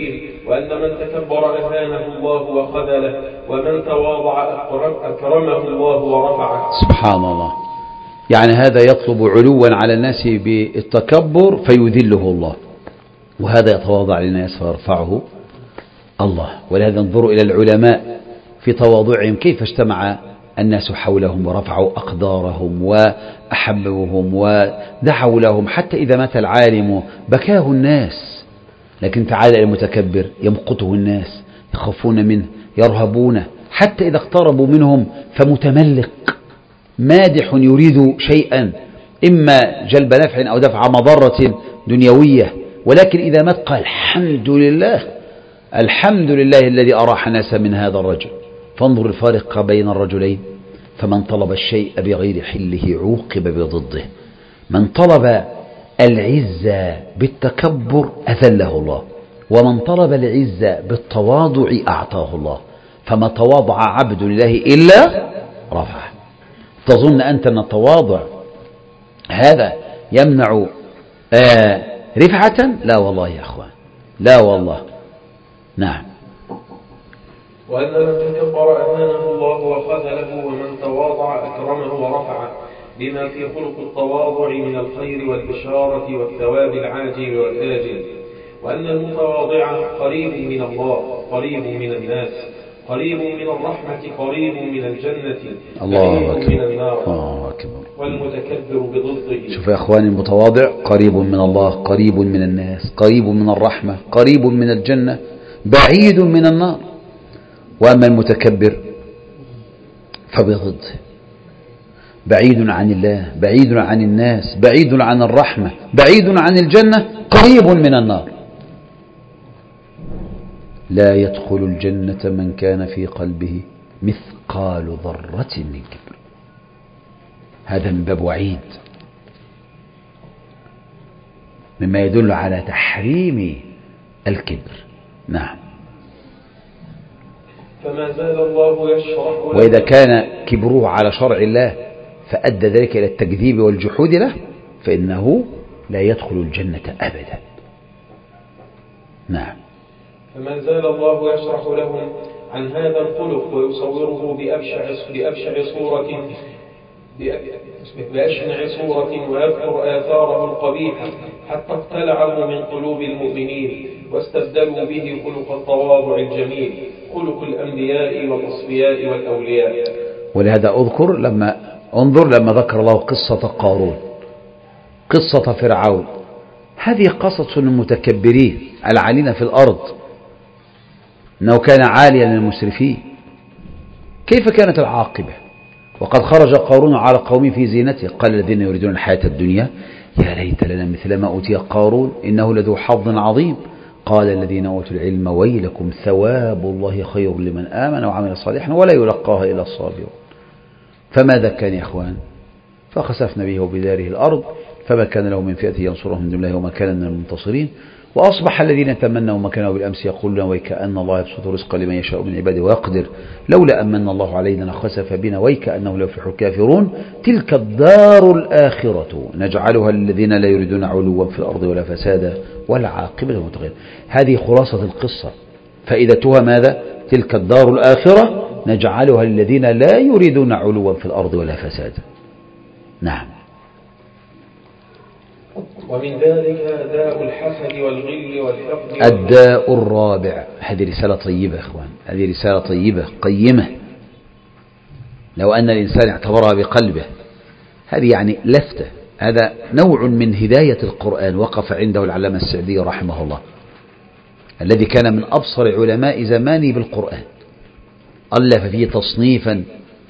وأن من تكبر أهانه الله وخذله، ومن تواضع أكرمه الله ورفعه.
سبحان الله. يعني هذا يطلب علوا على الناس بالتكبر فيذله الله، وهذا يتواضع للناس فيرفعه الله. ولهذا انظروا إلى العلماء في تواضعهم كيف اجتمع الناس حولهم ورفعوا أقدارهم وأحبوهم ودعوا لهم، حتى إذا مات العالم بكاه الناس، لكن تعالى المتكبر يمقته الناس، يخافون منه، يرهبونه، حتى إذا اقتربوا منهم فمتملق مادح يريد شيئا إما جلب نفع أو دفع مضرة دنيوية، ولكن إذا مات قال الحمد لله الحمد لله الذي أراح الناس من هذا الرجل. فانظر الفارق بين الرجلين، فمن طلب الشيء بغير حله عوقب بضده، من طلب العزة بالتكبر أذله الله، ومن طلب العزة بالتواضع أعطاه الله. فما تواضع عبد لله إلا رفعه. تظن أنت أن التواضع هذا يمنع آه رفعة؟ لا والله يا أخوان، لا والله. نعم.
وأن من تكبر أهانه الله وخذله، ومن تواضع أكرمه ورفعه، بما في خلق التواضع من الخير والبشارة والثواب العاجل والآجل. وأن المتواضع قريب من الله، قريب من الناس، قريب من الرحمة، قريب من الجنة، قريب من النار.
الله أكبر.
والمتكبر بضده.
شوف يا أخواني، المتواضع قريب من الله، قريب من الناس، قريب من الرحمة، قريب من الجنة، بعيد من النار. وأما المتكبر فبضده، بعيد عن الله، بعيد عن الناس، بعيد عن الرحمة، بعيد عن الجنة، قريب من النار. لا يدخل الجنة من كان في قلبه مثقال ذرة من كبر. هذا من باب وعيد، مما يدل على تحريم الكبر. نعم.
فما زال الله يشرح.
وإذا كان كبره على شرع الله فأدى ذلك إلى التكذيب والجحود له، فإنه لا يدخل الجنة أبدا. نعم.
فما زال الله يشرح لهم عن هذا الخلق ويصوره بأبشع بأبشع صورة بأشنع صورة، ويذكر آثاره القبيحة حتى اقتلعه من قلوب المؤمنين، واستبدلوا به خلق التواضع الجميل، خلق الأنبياء والأصفياء والأولياء.
ولهذا أذكر لما انظر لما ذكر الله قصة قارون، قصة فرعون، هذه قصة المتكبرين العالين في الأرض، أنه كان عاليا للمسرفين. كيف كانت العاقبة؟ وقد خرج قارون على قومه في زينته، قال الذين يريدون الحياة الدنيا يا ليت لنا مثل ما أوتي قارون إنه لذو حظ عظيم. قال الذين أوتوا العلم ويلكم ثواب الله خير لمن آمن وعمل صالحا ولا يلقاها إلا الصابرون. فماذا كان يا أخوان؟ فخسفنا به وبداره الأرض فما كان له من فئة ينصرهم من دون الله وما كان من المنتصرين. وأصبح الذين تمنوا مكانه بالأمس يقولون ويكأن الله يبسط رزقا لمن يشاء من عباده ويقدر لولا أمن الله علينا لخسف بنا ويكأنه لا يفلح الكافرون. تلك الدار الآخرة نجعلها للذين لا يريدون علوا في الأرض ولا فسادا والعاقبة للمتقين. هذه خلاصة القصة، فائدتها ماذا؟ تلك الدار الآخرة نجعلها للذين لا يريدون علوا في الأرض ولا فسادا. نعم.
ومن ذلك داء الحسد والغل والحقد.
الداء الرابع، هذه رسالة طيبة يا إخوان، هذه رسالة طيبة قيمة لو أن الإنسان اعتبرها بقلبه. هذه يعني لفتة، هذا نوع من هداية القرآن وقف عنده العلامة السعدي رحمه الله، الذي كان من أبصر علماء زمانه بالقرآن، ألف فيه تصنيفا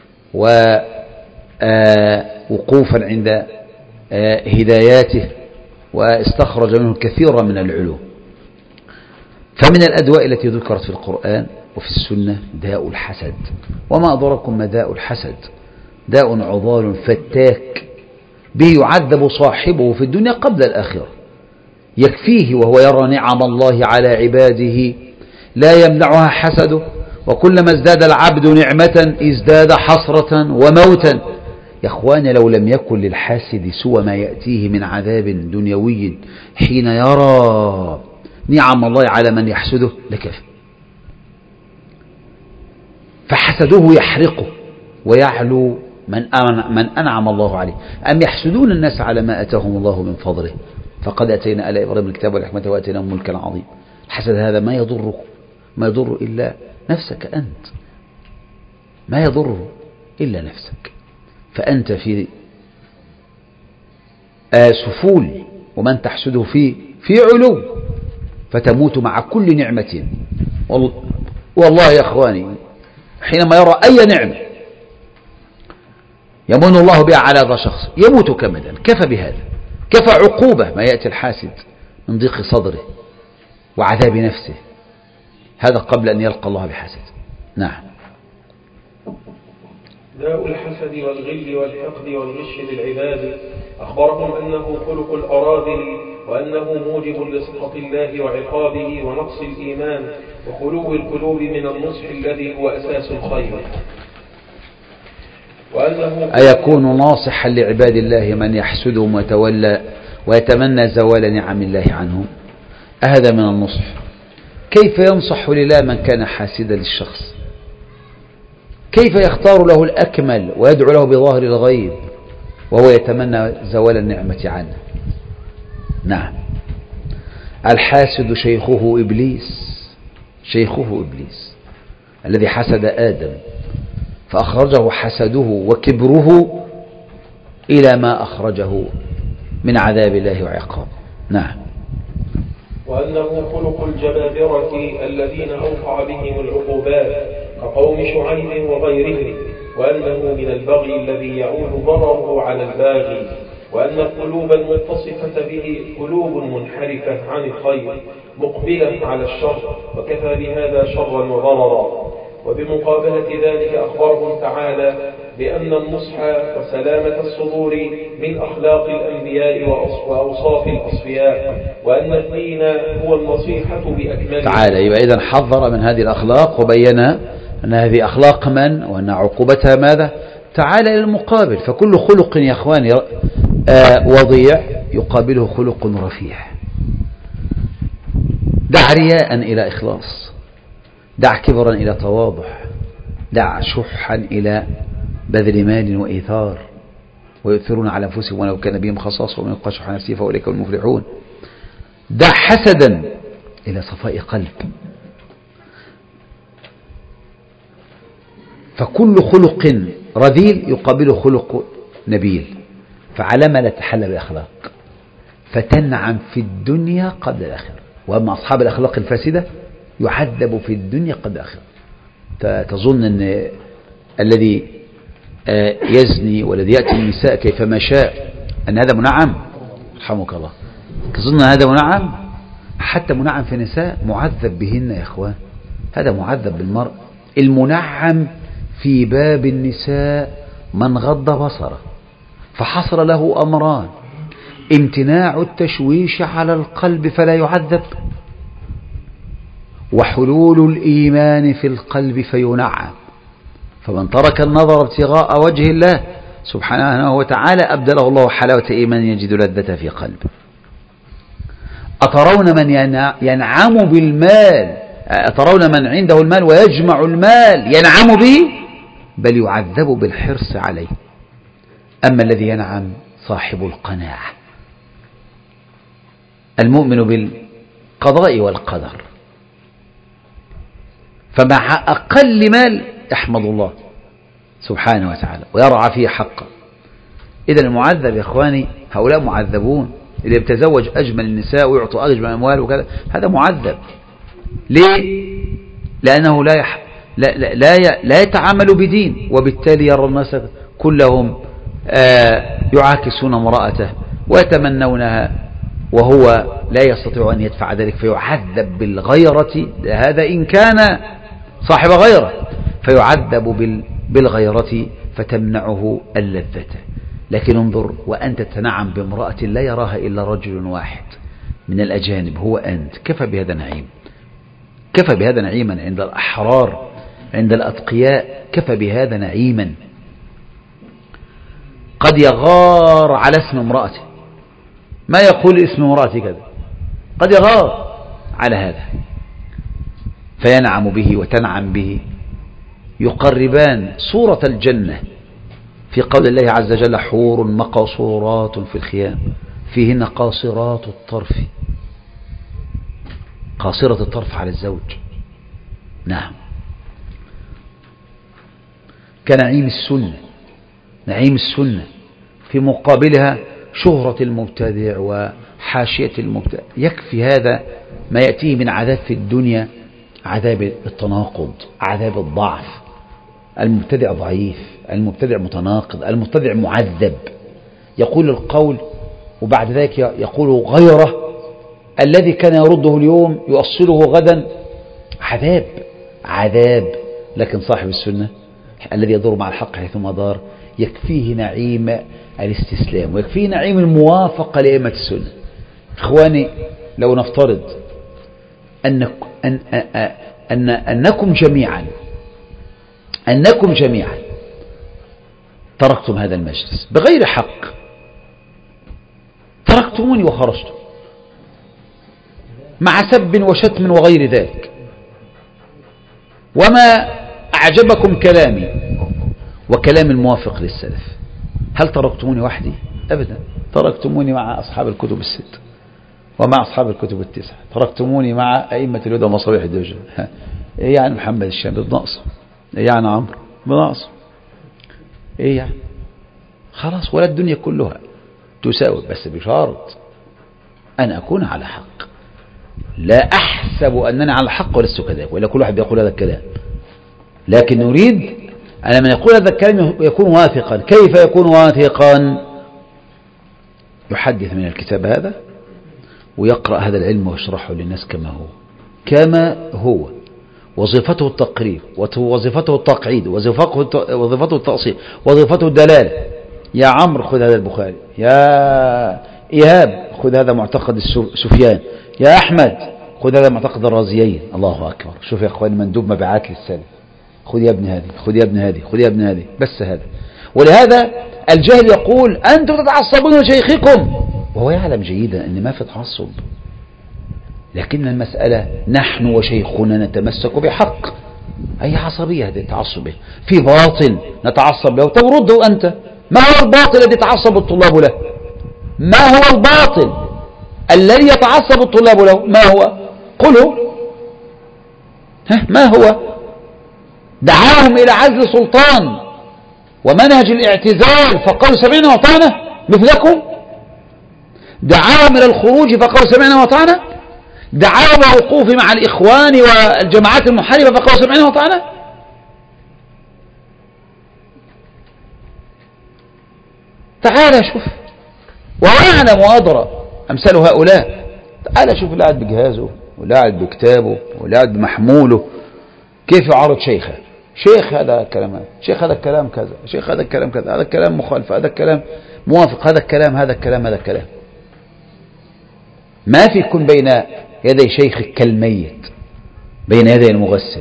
ووقوفا عند هداياته، واستخرج منه كثيرا من العلوم. فمن الأدواء التي ذكرت في القرآن وفي السنة داء الحسد. وما أدراكم ما داء الحسد؟ داء عضال فتاك به يعذب صاحبه في الدنيا قبل الآخرة، يكفيه وهو يرى نعم الله على عباده لا يمنعها حسده، وكلما ازداد العبد نعمة ازداد حسرة وموتا. يا أخوان، لو لم يكن للحاسد سوى ما يأتيه من عذاب دنيوي حين يرى نعم الله على من يحسده لكفى. فحسده يحرقه ويعلو من من أنعم الله عليه. أم يحسدون الناس على ما أتاهم الله من فضله فقد أتينا آل إبراهيم الكتاب والحكمة وأتيناهم ملكا عظيما. الحسد هذا ما يضر ما يضر إلا نفسك أنت، ما يضر إلا نفسك. فأنت في سفول ومن تحسده في في علو، فتموت مع كل نعمة. والله يا أخواني حينما يرى أي نعمة يمن الله بها على هذا الشخص يموت كمدا. كفى بهذا، كفى عقوبة ما يأتي الحاسد من ضيق صدره وعذاب نفسه. هذا قبل أن يلقى الله بحسد. نعم.
داء الحسد والغل والحقد والغش للعباد أخبرهم أنه خلق الأراذل، وأنه موجب لسخط الله وعقابه ونقص الإيمان وخلو القلوب من النصح الذي هو أساس الخير. وأنه
أيكون ناصحا لعباد الله من يحسدهم ويتولى ويتمنى زوال نعم الله عنهم؟ أهذا من النصح؟ كيف ينصح لله من كان حاسدا للشخص؟ كيف يختار له الأكمل ويدعو له بظاهر الغيب وهو يتمنى زوال النعمة عنه؟ نعم. الحاسد شيخه إبليس، شيخه إبليس الذي حسد آدم فأخرجه حسده وكبره إلى ما أخرجه من عذاب الله وعقابه. نعم.
وأنه خلق الجبابرة الذين أوقع بهم العقوبات كقوم شعيب وغيرهم، وأنه من البغي الذي يعود ضرره على الباغي، وأن القلوب المتصفة به قلوب منحرفة عن الخير مقبلة على الشر، وكفى بهذا شرا وضررا. وبمقابلة ذلك أخبرهم تعالى بأن النصح وسلامة الصدور من أخلاق الأنبياء وأوصاف الأصفياء، وأن الدين هو النصيحة بأكمله
تعالى. يبقى إذن حذر من هذه الأخلاق وبين أن هذه أخلاق من وأن عقوبتها ماذا؟ تعالى إلى المقابل. فكل خلق يا أخواني وضيع يقابله خلق رفيع. دع رياء إلى إخلاص، دع كبرا إلى تواضع، دع شحا إلى بذل مال وإيثار، ويؤثرون على أنفسهم ولو كان بهم خصاصة ومن يوق شح نفسه فأولئك هم المفلحون. دع حسدا إلى صفاء قلب. فكل خلق رذيل يقابله خلق نبيل. فعلم لا تحل بأخلاق فتنعم في الدنيا قبل الآخرة. وأما أصحاب الأخلاق الفاسدة يعذب في الدنيا قبل الآخرة. تظن أن الذي يزني والذي يأتي النساء كيفما شاء أن هذا منعم؟ رحمك الله. تظن هذا منعم؟ حتى منعم في النساء معذب بهن يا أخوان. هذا معذب بالمرء. المنعم في باب النساء من غض بصره فحصل له أمران: امتناع التشويش على القلب فلا يعذب، وحلول الإيمان في القلب فينعم. فمن ترك النظر ابتغاء وجه الله سبحانه وتعالى أبدله الله حلاوة إيمان يجد لذة في قلبه. أترون من ينعم بالمال، أترون من عنده المال ويجمع المال ينعم به؟ بل يعذب بالحرص عليه. أما الذي ينعم صاحب القناعة المؤمن بالقضاء والقدر، فمع أقل مال يحمد الله سبحانه وتعالى ويرعى فيه حقه. إذن المعذب يا إخواني هؤلاء معذبون. اللي يتزوج أجمل النساء ويعطوا أجمل الأموال وكذا هذا معذب. ليه؟ لأنه لا يح... لا, لا, لا, لا يتعامل بدين، وبالتالي يرى الناس كلهم آه يعاكسون امرأته ويتمنونها وهو لا يستطيع أن يدفع ذلك فيعذب بالغيرة. هذا إن كان صاحب غيرة فيعذب بالغيرة فتمنعه اللذة. لكن انظر وأنت تنعم بامرأة لا يراها إلا رجل واحد من الأجانب هو أنت، كفى بهذا نعيم، كفى بهذا نعيما عند الأحرار عند الأتقياء، كفى بهذا نعيما. قد يغار على اسم امرأته، ما يقول اسم امرأتي كذا، قد يغار على هذا، فينعم به وتنعم به، يقربان صورة الجنة في قول الله عز وجل: حور مقصورات في الخيام فيهن قاصرات الطرف. قاصرة الطرف على الزوج، نعم. كنعيم السنة، نعيم السنة في مقابلها شهرة المبتدع وحاشية المبتدع. يكفي هذا ما يأتيه من عذاب في الدنيا، عذاب التناقض، عذاب الضعف. المبتدع ضعيف، المبتدع متناقض، المبتدع معذب، يقول القول وبعد ذلك يقول غيره، الذي كان يرده اليوم يؤصله غدا، عذاب عذاب. لكن صاحب السنة الذي يدور مع الحق حيثما دار يكفيه نعيم الاستسلام، ويكفيه نعيم الموافقة لأئمة السنة. إخواني، لو نفترض أن أن أن أنكم جميعا أنكم جميعا تركتم هذا المجلس بغير حق، تركتموني وخرجتم مع سب وشتم وغير ذلك، وما أعجبكم كلامي وكلام الموافق للسلف، هل تركتموني وحدي؟ أبدا. تركتموني مع أصحاب الكتب الست ومع أصحاب الكتب التسعة، تركتموني مع أئمة الهدى ومصابيح الدجى. إيه يعني محمد الشامي بنقص؟ إيه يعني عمرو بنقص؟ إيه يعني؟ خلاص، ولا الدنيا كلها تساوي، بس بشرط أن أكون على حق. لا أحسب أنني على حق ولست كذلك، وإلا كل واحد بيقول هذا الكلام، لكن نريد أن من يقول هذا الكلام يكون واثقا. كيف يكون واثقا؟ يحدث من الكتاب هذا ويقرأ هذا العلم ويشرحه للناس كما هو كما هو. وظيفته التقرير، وظيفته التقعيد، وظيفته التأصيل، وظيفته الدلالة. يا عمرو خذ هذا البخاري، يا إيهاب خذ هذا معتقد سفيان، يا أحمد خذ هذا معتقد الرازيين. الله أكبر. شوف يا أخواني، مندوب مبيعات للسلف، خذ يا ابن هذه، خذ يا ابن هذه، خذ يا ابن هذه، بس هذا. ولهذا الجاهل يقول أنتم تتعصبون لشيخكم، وهو يعلم جيدا أن ما في تعصب، لكن المسألة نحن وشيخنا نتمسك بحق. أي عصبية هذه تعصبه؟ في باطل نتعصب له. طب ردوا أنت، ما هو الباطل الذي يتعصب الطلاب له؟ ما هو الباطل الذي يتعصب الطلاب له؟ ما هو؟ قله. ها، ما هو؟ دعاهم إلى عزل سلطان ومنهج الاعتزال فقالوا سمعنا وطعنا مثلكم. دعاهم إلى الخروج فقالوا سمعنا وطعنا. دعاهم إلى الوقوف مع الإخوان والجماعات المحاربة فقالوا سمعنا وطعنا. تعال شوف، وأعلم وأدرى أمثال هؤلاء. تعال شوف اللي قاعد بجهازه واللي قاعد بكتابه واللي قاعد بمحموله كيف يعارض شيخه. شيخ هذا الكلام، شيخ هذا الكلام كذا، شيخ هذا الكلام كذا، هذا الكلام مخالف، هذا الكلام موافق، هذا الكلام هذا الكلام هذا الكلام. ما في يكون بين يدي شيخك كالميت بين يدي المغسل.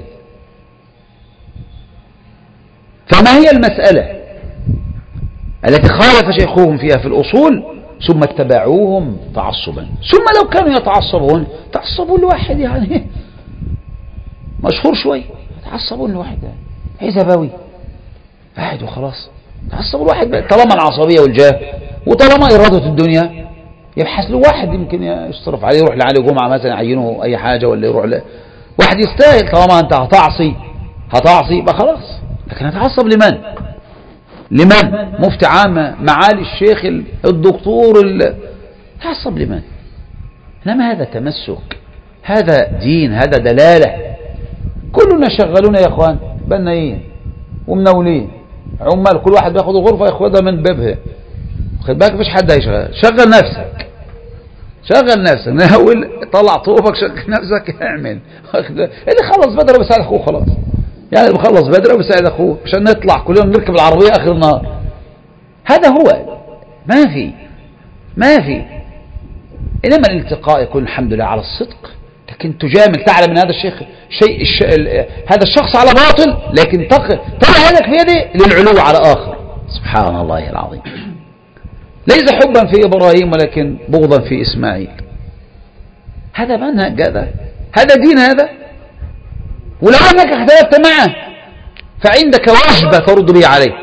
فما هي المسألة التي خالف شيخهم فيها في الأصول ثم اتبعوهم تعصبا؟ ثم لو كانوا يتعصبون تعصبون لواحد يعني مشهور شوي، يتعصبون لواحد حزبوي واحد وخلاص، يتعصبوا لواحد طالما العصبية والجاه وطالما إرادة الدنيا يبحث له واحد يمكن يصرف عليه، يروح لعلي جمعة مثلا يعينه أي حاجة، ولا يروح له واحد يستاهل. طالما أنت هتعصي هتعصي بقى خلاص. لكن هتعصب لمن؟ لمن؟ مفتي عامة، معالي الشيخ الدكتور، تعصب لمن؟ إنما هذا تمسك، هذا دين، هذا دلالة. كلنا شغلون يا اخوان، بنايين ومناولين عمال، كل واحد بياخد الغرفة ياخدها من بابها. خد بالك مفيش حد هيشغل. شغل نفسك، شغل نفسك، ناول، طلع طوبك، شغل نفسك، اعمل. اللي خلص بدري بيساعد اخوه خلاص، يعني اللي بخلص بدري بيساعد اخوه عشان نطلع كلنا نركب العربية اخر النهار. هذا هو، ما في ما في انما الالتقاء يكون الحمد لله على الصدق. لكن تجامل، تعلم ان هذا الشيخ شيء الش... هذا الشخص على باطل، لكن تق... طلع يدك في يده للعلو على آخر. سبحان الله العظيم. ليس حبا في إبراهيم ولكن بغضا في إسماعيل. هذا منهج، هذا هذا دين هذا؟ ولو أنك اختلفت معه فعندك وجبة ترد به عليه.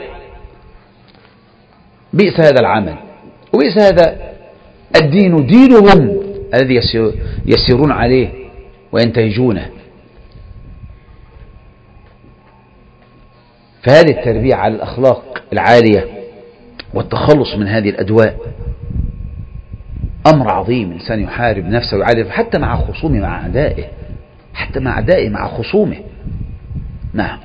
بئس هذا العمل وبئس هذا الدين دينهم الذي يسيرون عليه وينتهجونه. فهذه التربية على الأخلاق العالية والتخلص من هذه الأدواء أمر عظيم. الإنسان يحارب نفسه ويعالج حتى مع خصومه مع أعدائه، حتى مع أعدائه مع خصومه. نعم.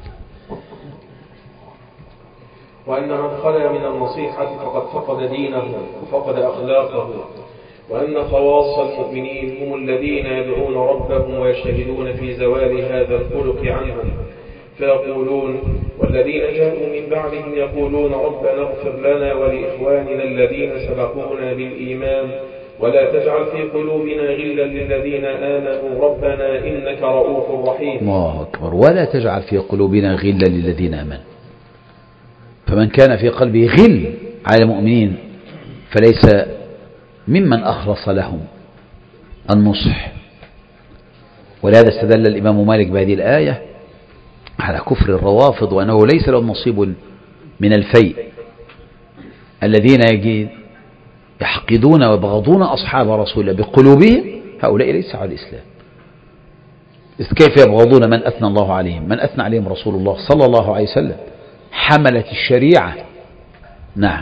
وأن من خلا من النصيحة فقد فقد دينه وفقد أخلاقه، وأن خواص المؤمنين هم الذين يدعون ربهم ويجتهدون في زوال هذا الخلق عنهم، فيقولون: والذين جاءوا من بعدهم يقولون ربنا اغفر لنا ولإخواننا الذين سبقونا بالإيمان ولا تجعل في قلوبنا غلا للذين آمنوا ربنا إنك رؤوف رحيم.
الله أكبر. ولا تجعل في قلوبنا غلا للذين آمنوا. فمن كان في قلبه غل على المؤمنين فليس ممن أخلص لهم النصح. ولهذا استدل الإمام مالك بهذه الآية على كفر الروافض وأنه ليس لهم نصيب من الفيء. الذين يحقدون ويبغضون أصحاب رسول الله بقلوبهم هؤلاء ليس على الإسلام. إذ كيف يبغضون من أثنى الله عليهم؟ من أثنى عليهم رسول الله صلى الله عليه وسلم حملة الشريعة. نعم.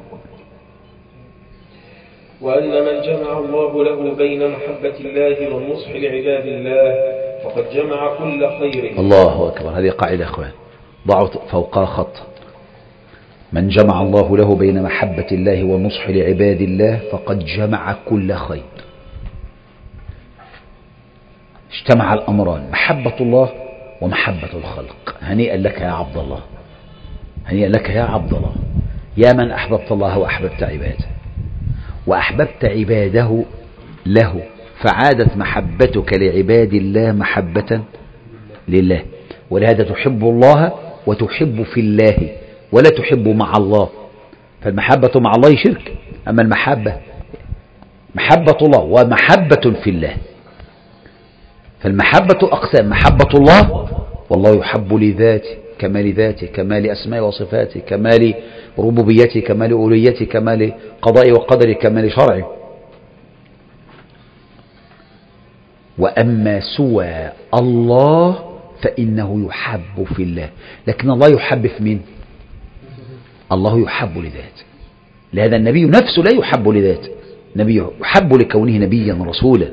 وأن من جمع الله له بين محبة الله والنصح لعباد الله فقد جمع كل خير.
الله أكبر. هذه قاعدة أخوان ضعوا فوقها خط. من جمع الله له بين محبة الله والنصح لعباد الله فقد جمع كل خير. اجتمع الأمران محبة الله ومحبة الخلق. هنيئا لك يا عبد الله، هنيئا لك يا عبد الله، يا من أحببت الله وأحببت عباده وأحببت عباده له، فعادت محبتك لعباد الله محبة لله. ولهذا تحب الله وتحب في الله ولا تحب مع الله. فالمحبة مع الله شرك، أما المحبة محبة الله ومحبة في الله. فالمحبة أقسام: محبة الله والله يحب لذاته كمال ذاته كمال أسماء وصفاته كمال ربوبيته كمال أولويته كمال قضاء وقدر كمال شرعه. وأما سوى الله فإنه يحب في الله. لكن الله يحب في مين؟ الله يحب لذاته. لهذا النبي نفسه لا يحب لذاته، النبي يحب لكونه نبيا رسولا.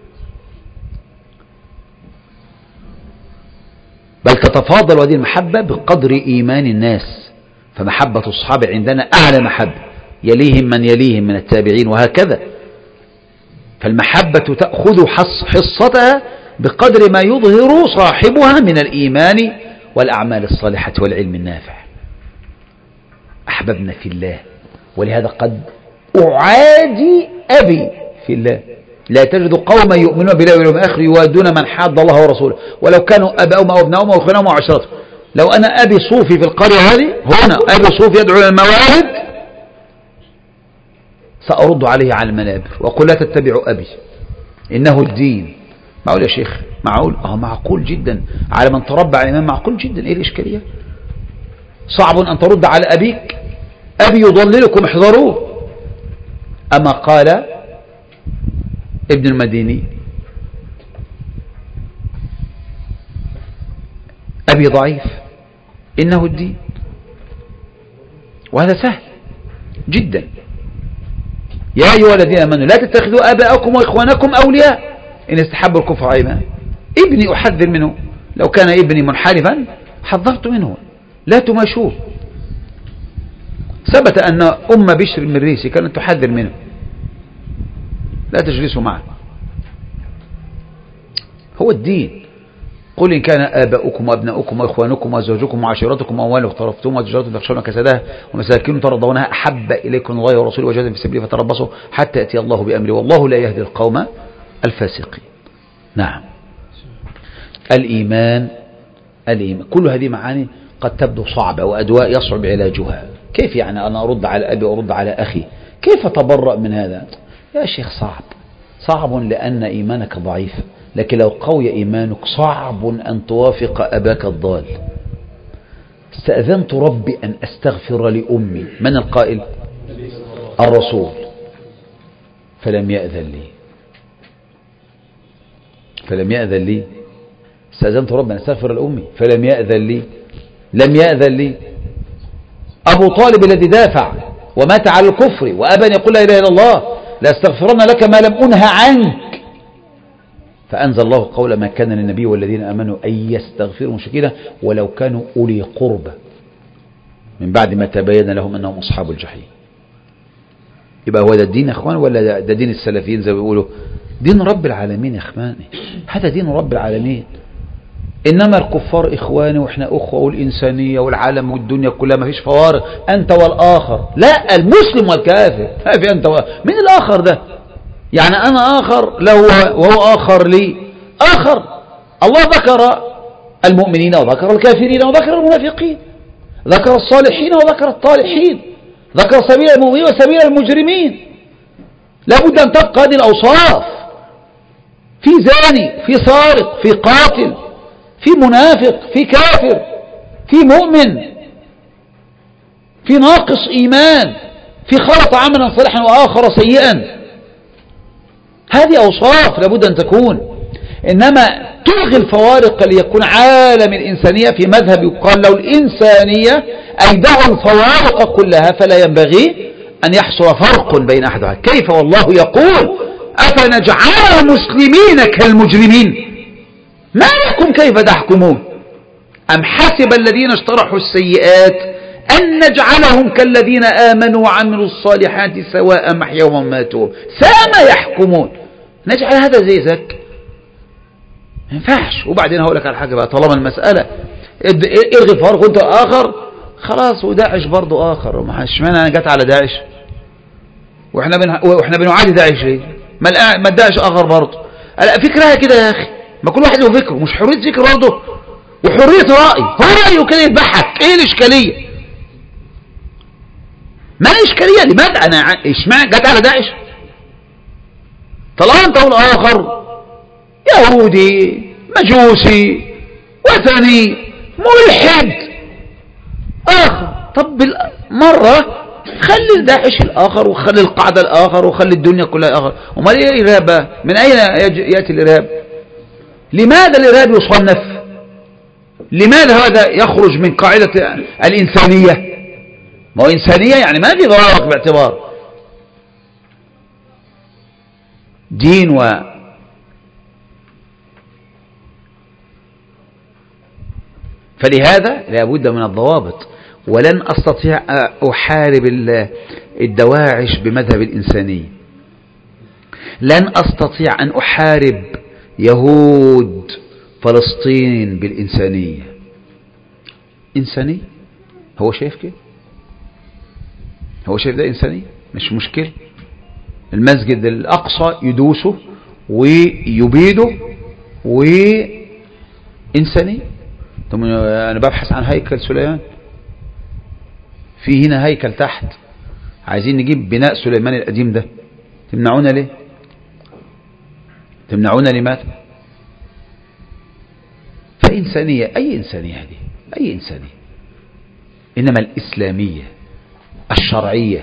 بل تتفاضل هذه المحبة بقدر إيمان الناس. فمحبة الصحابة عندنا أعلى محبة، يليهم من يليهم من التابعين وهكذا. فالمحبة تأخذ حصتها بقدر ما يظهر صاحبها من الإيمان والأعمال الصالحة والعلم النافع. أحببنا في الله. ولهذا قد أعادي أبي في الله. لا تجد قوما يؤمنون بالله واليوم الآخر يوادون من حاد الله ورسوله ولو كانوا أباؤهم أو أبناؤهم أو إخوانهم وعشيرتهم. لو أنا أبي صوفي في القرية هذه هنا أبي صوفي يدعو إلى الموالد سأرد عليه على المنابر وأقول لا تتبعوا أبي إنه الدين. معقول يا شيخ؟ معقول؟ أه معقول جدا. على من تربى على الإمام معقول جدا. إيه الإشكالية؟ صعب أن ترد على أبيك. أبي يضللكم احذروه. أما قال ابن المديني أبي ضعيف إنه الدين. وهذا سهل جدا. يا أيها الذين آمنوا لا تتخذوا آباءكم وإخوانكم أولياء إن استحبوا الكفر على الإيمان. ابني أحذر منه، لو كان ابني منحرفا حذرت منه، لا تماشوه. ثبت أن أم بشر المريسي كانت تحذر منه، لا تجلسوا معه. هو الدين. قل إن كان آباؤكم وأبناؤكم وإخوانكم وأزواجكم وعشيرتكم وأموال اقترفتم وتجارة تخشون كسادها ومساكن ترضونها أحب إليكم الله ورسوله وجهاد في سبيله فتربصوا حتى يأتي الله بأمره والله لا يهدي القوم الفاسقين. نعم. الإيمان الإيمان كل هذه معاني قد تبدو صعبة وأدواء يصعب علاجها. كيف يعني أنا أرد على أبي وأرد على أخي؟ كيف أتبرأ من هذا؟ يا شيخ صعب صعب لأن إيمانك ضعيف، لكن لو قوي إيمانك صعب أن توافق أباك الضال. استأذنت ربي أن أستغفر لأمي، من القائل؟ الرسول، فلم يأذن لي فلم يأذن لي استأذنت ربي أن أستغفر لأمي فلم يأذن لي لم يأذن لي. أبو طالب الذي دافع ومات على الكفر وأبى أن يقول لا إله إلا الله لأستغفرن لك ما لم أنه عنك، فأنزل الله قول ما كان للنبي والذين آمنوا أن يستغفروا مشركين ولو كانوا أولي قربى من بعد ما تبين لهم أنهم أصحاب الجحيم. يبقى هو ده الدين يا أخوان ولا ده دين السلفيين زي ما بيقولوا؟ دين رب العالمين يا أخواني، هذا دين رب العالمين. إنما الكفار إخواني وإحنا أخوة، والإنسانية والعالم والدنيا كلها ما فيش فوارق، أنت والآخر. لا، المسلم والكافر ما في أنت و... من الآخر ده؟ يعني أنا آخر له وهو آخر لي آخر. الله ذكر المؤمنين وذكر الكافرين وذكر المنافقين، ذكر الصالحين وذكر الطالحين، ذكر سبيل المؤمنين وسبيل المجرمين. لابد أن تبقى هذه الأوصاف. في زاني، في سارق، في قاتل، في منافق، في كافر، في مؤمن، في ناقص إيمان، في خلط عملا صالحا وآخر سيئا. هذه أوصاف لابد أن تكون. إنما تلغي الفوارق ليكون عالم الإنسانية في مذهب يقال له الإنسانية، أي دعوا الفوارق كلها، فلا ينبغي أن يحصل فرق بين أحدها. كيف والله يقول أفنجعل المسلمين كالمجرمين؟ ما لكم كيف تحكمون؟ أم حسب الذين اشترحوا السيئات أن نجعلهم كالذين آمنوا وعملوا الصالحات سواء محياهم ومماتهم ساء ما يحكمون. نجعل هذا زي ذاك؟ ما ينفعش. وبعدين هقول لك على حاجة بقى، طالما المسألة الغي الفرق وانت آخر خلاص، وداعش برضو آخر، ما اشمعنى أنا جت على داعش واحنا بن... واحنا بنعادي داعش ليه؟ ما ما داعش آخر برضو. فكرها كده يا أخي، ما كل واحد له فكره، مش حرية ذكر برضه وحرية رأي. هو رأيه كده يضحك، ايه الإشكالية؟ ما الإشكالية؟ لماذا أنا اشمعنى جت على داعش؟ طالما أنت والآخر يهودي مجوسي وثني ملحد آخر، طب مرة خلي الداعش الآخر وخلي القاعدة الآخر وخلي الدنيا كلها آخر. وما ليه الإرهاب؟ من أين يأتي الإرهاب؟ لماذا الإرهاب يصنف؟ لماذا هذا يخرج من قاعدة الإنسانية؟ ما هو إنسانية يعني ما في ضوابط باعتبار دين و فلهذا لا بد من الضوابط. ولن أستطيع أحارب الدواعش بمذهب الإنسانية، لن أستطيع أن أحارب يهود فلسطين بالإنسانية. إنسانية؟ هو شايف كده؟ هو شايف ده إنسانية؟ مش مشكلة. المسجد الأقصى يدوسه ويبيده وإنسانية. طب أنا ببحث عن هيكل سليمان، في هنا هيكل تحت، عايزين نجيب بناء سليمان القديم ده، تمنعونا ليه؟ تمنعونا لماذا؟ فإنسانية، أي إنسانية هذه؟ أي إنسانية؟ إنما الإسلامية الشرعية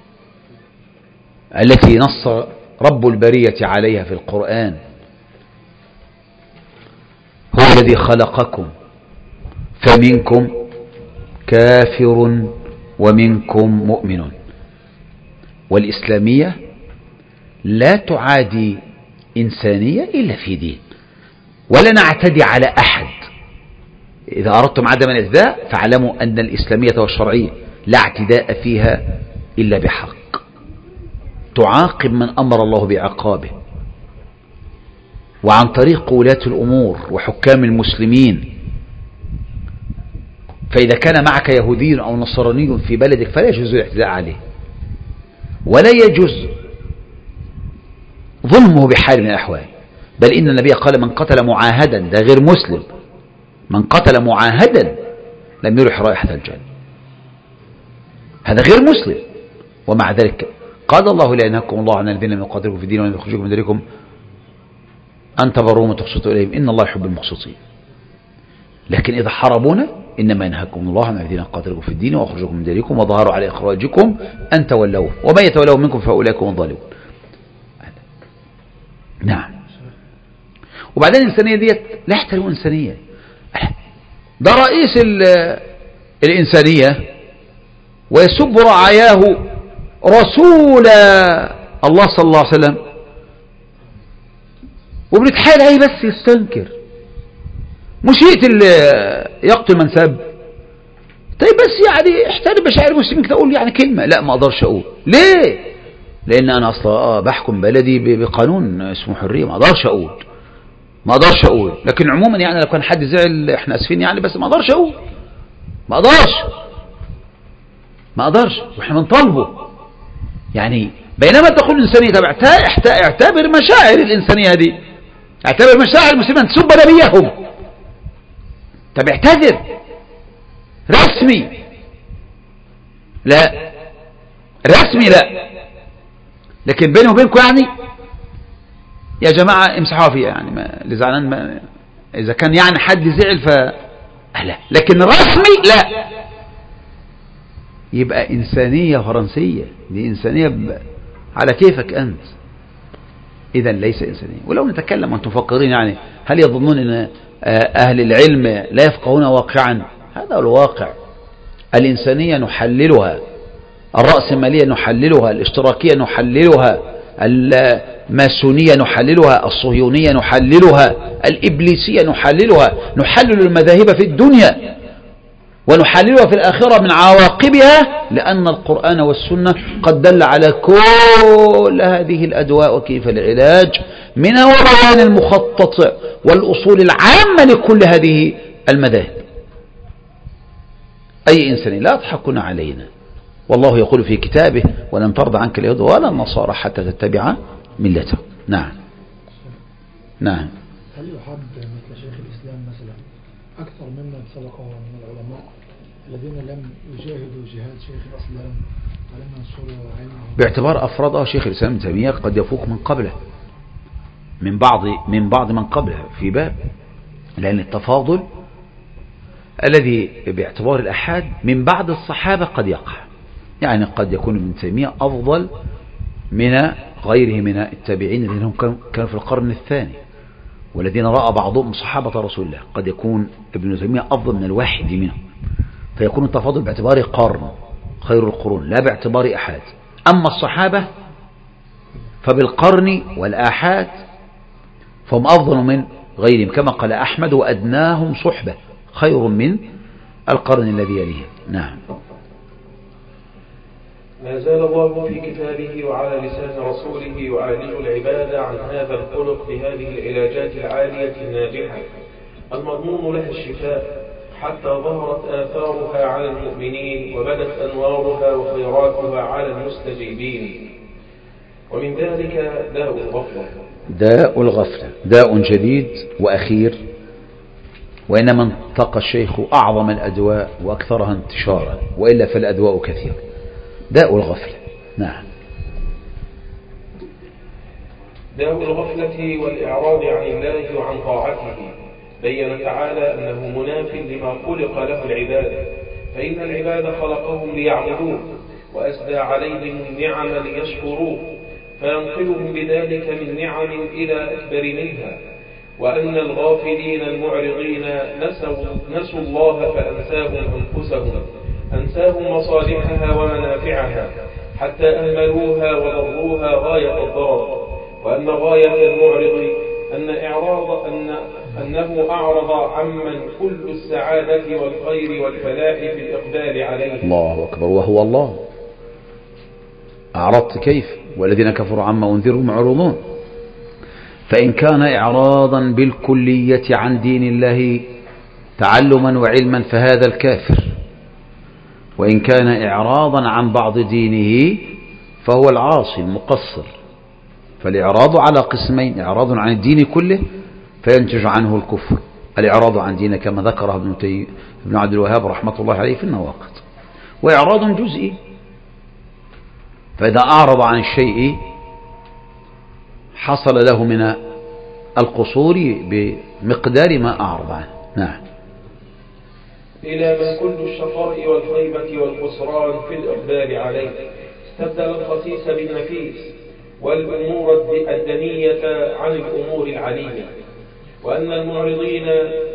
التي نص رب البرية عليها في القرآن، هو الذي خلقكم فمنكم كافر ومنكم مؤمن. والإسلامية لا تعادي إنسانية إلا في دين، ولا نعتدي على أحد. إذا أردتم عدم الاعتداء فاعلموا أن الإسلامية والشرعية لا اعتداء فيها إلا بحق، تعاقب من أمر الله بعقابه، وعن طريق ولاة الأمور وحكام المسلمين. فإذا كان معك يهودي أو نصراني في بلدك فلا يجوز الاعتداء عليه، ولا يجوز ظلمه بحال من الأحوال. بل إن النبي قال من قتل معاهدا، ده غير مسلم، من قتل معاهدا لم يرح رائحة الجنة، هذا غير مسلم. ومع ذلك قال الله لا ينهاكم الله عن الذين لم يقاتلوكم في الدين ولم يخرجوكم من ديركم أن تبروهم وتقسطوا إليهم إن الله يحب المقسطين. لكن إذا حاربونا إنما ينهاكم الله عن الذين قاتلوكم في الدين وأخرجوكم من ديركم وظهروا على إخراجكم أن تولوه ومن يتولوه منكم فأولئك هم الظالمون. نعم. وبعدين الإنسانية ديت لا يحترمون إنسانية. ده رئيس الإنسانية ويسب رعاياه رسول الله صلى الله عليه وسلم وبنتحايل عليه بس يستنكر. مش يقتل من سب. طيب بس يعني احترم مشاعر المسلمين كده اقول يعني كلمة. لا ما اقدرش اقول. ليه؟ لان انا اصلا اه بحكم بلدي بقانون اسمه حرية. ما اقدرش اقول ما اقدرش اقول لكن عموما يعني لو كان حد زعل احنا اسفين يعني بس ما اقدرش اقول ما اقدرش ما اقدرش واحنا بنطالبه يعني. بينما تقول الانسانية طب اعتبر مشاعر الانسانية دي اعتبر مشاعر المسلمين تسب نبيهم. طب اعتذر رسمي. لا رسمي لا. لكن بيني وبينكم يعني يا جماعة امسحوها فيها يعني ما اللي زعلان ما اذا كان يعني حد زعل ف لا. لكن رسمي لا. يبقى انسانية فرنسية دي انسانية ب... على كيفك انت. اذا ليس انسانية. ولو نتكلم وانتم مفكرين يعني هل يظنون ان اهل العلم لا يفقهون واقعا؟ هذا الواقع. الانسانية نحللها الرأسمالية نحللها الاشتراكية نحللها الماسونية نحللها الصهيونية نحللها الإبليسية نحللها. نحلل المذاهب في الدنيا ونحللها في الآخرة من عواقبها لأن القرآن والسنة قد دل على كل هذه الأدواء وكيف العلاج منها وبيان المخطط والأصول العامة لكل هذه المذاهب. أي إنسان لا تضحكون علينا والله يقول في كتابه ولن ترضى عنك اليهود ولا النصارى حتى تتبع ملتهم. نعم نعم.
هل يحب مثل شيخ الإسلام مثلا أكثر ممن سبقه من العلماء الذين لم يجاهدوا جهاد شيخ الإسلام ولم ينصروا علمه
باعتبار أفراد شيخ الإسلام ابن تيمية قد يفوق من قبله من بعض من بعض من قبله في باب لأن التفاضل الذي باعتبار الأحاد من بعد الصحابة قد يقع. يعني قد يكون ابن تيمية أفضل من غيره من التابعين الذين كانوا في القرن الثاني والذين رأى بعضهم صحابة رسول الله. قد يكون ابن تيمية أفضل من الواحد منهم فيكون التفاضل باعتبار قرن خير القرون لا باعتبار أحاد. أما الصحابة فبالقرن والآحاد فهم أفضل من غيرهم كما قال أحمد وأدناهم صحبة خير من القرن الذي يليه. نعم.
ما زال الله في كتابه وعلى لسان رسوله يعالج العباد عن هذا الخلق بهذه العلاجات العالية الناجحة المضمون لها الشفاء حتى ظهرت آثارها على المؤمنين وبدت أنوارها وخيراتها على المستجيبين. ومن ذلك داء الغفلة.
داء الغفلة داء جديد وأخير وإنما انتقى الشيخ أعظم الأدواء وأكثرها انتشارا وإلا فالأدواء كثير. داء الغفلة. نعم.
داء الغفلة والإعراض عن الله وعن طاعته. بين تعالى أنه مناف لما خلق له العباد فإن العباد خلقهم ليعبدوه وأسدى عليهم النعم ليشكروه فينقلهم بذلك من نعم إلى أكبر منها. وأن الغافلين المعرضين نسوا, نسوا الله فأنساهم أنفسهم أنساهم مصالحها ومنافعها حتى أهملوها وضروها غاية الضرر. وأن غاية المعرض أن إعراض أن أنه أعرض عمن كل السعادة والخير والفلاح في الإقبال عليه.
الله أكبر. وهو الله. أعرضت كيف والذين كفروا عما أنذروا معرضون. فإن كان إعراضا بالكلية عن دين الله تعلما وعلما فهذا الكافر وإن كان إعراضا عن بعض دينه فهو العاصي المقصر. فالإعراض على قسمين إعراض عن الدين كله فينتج عنه الكفر. الإعراض عن دين كما ذكره ابن, تي... ابن عبد الوهاب رحمة الله عليه في النواقض وإعراض جزئي فإذا أعرض عن الشيء حصل له من القصور بمقدار ما أعرض عنه. نعم.
إلى من كل الشقاء والخيبة والخسران في الإقبال عليه، استبدل الخسيس بالنفيس والأمور الدنية عن الأمور العلية، وأن المعرضين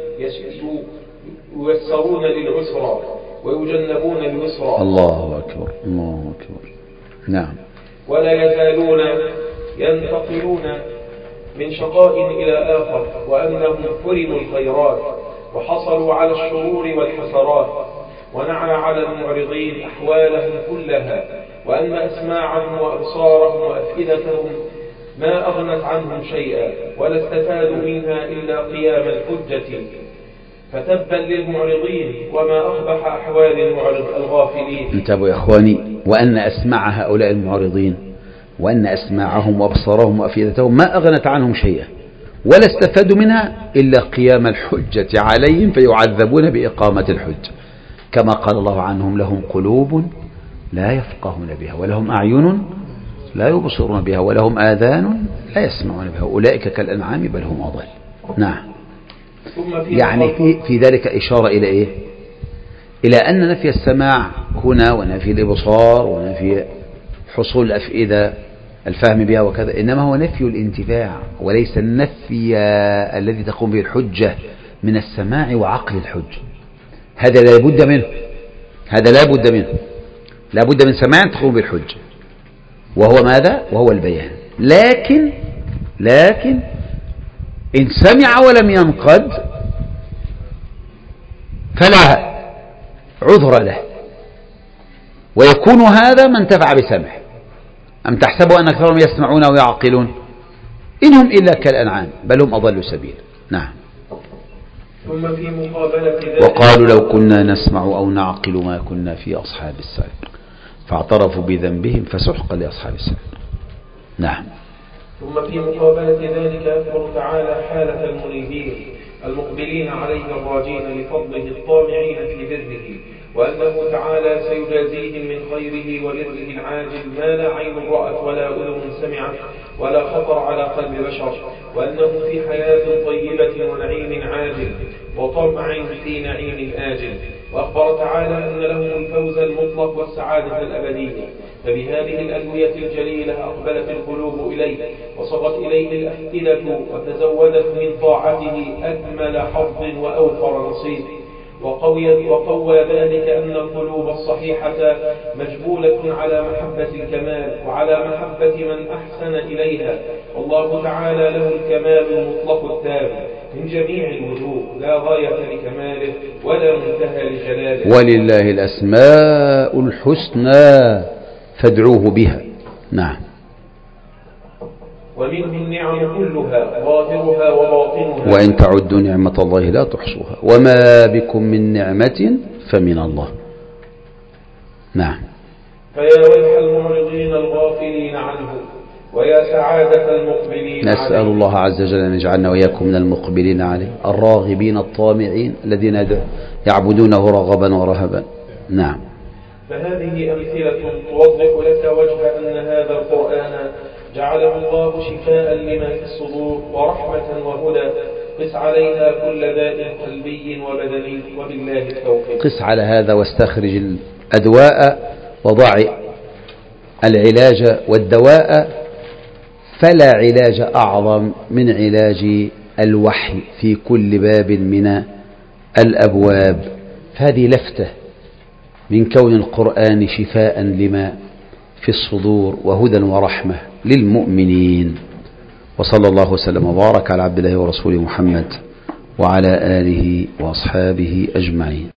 ييسرون للعسرى ويجنبون اليسرى.
الله أكبر، الله أكبر. نعم.
ولا يزالون ينتقلون من شقاء إلى آخر، وأنهم فرموا الخيرات وحصلوا على الشرور والحسرات، ونعى على المعرضين أحوالهم كلها، وأن أسماعهم وأبصارهم وأفئدتهم ما أغنت عنهم شيئا ولا استفادوا منها إلا قيام الحجة. فتبا للمعرضين وما أقبح أحوال المعرض الغافلين.
انتبهوا يا أخواني، وأن أسماع هؤلاء المعرضين وأن أسماعهم وأبصارهم وأفئدتهم ما أغنت عنهم شيئا ولا استفادوا منها إلا قيام الحجة عليهم، فيعذبون بإقامة الحجة، كما قال الله عنهم: لهم قلوب لا يفقهون بها، ولهم أعين لا يبصرون بها، ولهم آذان لا يسمعون بها، أولئك كالأنعام بل هم أضل. نعم. يعني في, في ذلك إشارة إلى إيه؟ إلى أن نفي السماع هنا ونفي الإبصار ونفي حصول الأفئدة الفهم بها وكذا، إنما هو نفي الانتفاع، وليس النفي الذي تقوم به الحجة من السماع وعقل الحجة. هذا لا بد منه، هذا لا بد منه، لا بد من سماع تقوم بالحجة، وهو ماذا؟ وهو البيان. لكن لكن إن سمع ولم ينقد فلا عذر له، ويكون هذا ما انتفع بسمعه. أم تحسبوا أن أكثرهم يسمعون ويعقلون؟ إنهم إلا كالأنعام بل هم أضل سبيل. نعم.
ثم في مقابلة ذلك
وقالوا لو كنا نسمع أو نعقل ما كنا في أصحاب السعير فاعترفوا بذنبهم فسحقا لأصحاب السعير. نعم.
ثم في مقابلة ذلك يذكر تعالى حالة المنيبين المقبلين عليه الراجين لفضله الطامعين في بره، وأنه تعالى سيجازيهم من خيره وبره العاجل ما لا عين رأت ولا أذن سمعت ولا خطر على قلب بشر، وأنه في حياة طيبة ونعيم عاجل وطمع في نعيم آجل. وأخبر تعالى أن لهم الفوز المطلق والسعادة الأبدية. فبهذه الأدوية الجليلة أقبلت القلوب إليه وصغت إليه الأفئدة وتزودت من طاعته أكمل حظ وأوفر نصيب. وقوي, وقوى ذلك أن القلوب الصحيحة مجبولة على محبة الكمال وعلى محبة من أحسن إليها، والله تعالى له الكمال المطلق التام من جميع الوجوه، لا غاية لكماله ولا منتهى لجلاله.
ولله الأسماء الحسنى فادعوه بها. نعم.
ومنه النعم كلها ظاهرها وباطنها،
وإن تعدوا نعمة الله لا تحصوها وما بكم من نعمة فمن الله. نعم.
فيا ويح المعرضين الغافلين عنه ويا سعادة المقبلين
نسأل
عليه.
الله عز وجل أن يجعلنا وإياكم من المقبلين عليه الراغبين الطامعين الذين يعبدونه رغبا ورهبا. نعم.
فهذه أمثلة توضح لك وجه أن هذا القرآن جعله الله شفاء لما في الصدور ورحمة وهدى. قس عليها كل داء قلبي وبدني وبالله التوفيق.
قس على هذا واستخرج الأدواء وضع العلاج والدواء، فلا علاج أعظم من علاج الوحي في كل باب من الأبواب. هذه لفتة من كون القرآن شفاء لما في الصدور وهدى ورحمة للمؤمنين. وصلى الله وسلم وبارك على عبد الله ورسوله محمد وعلى آله وأصحابه أجمعين.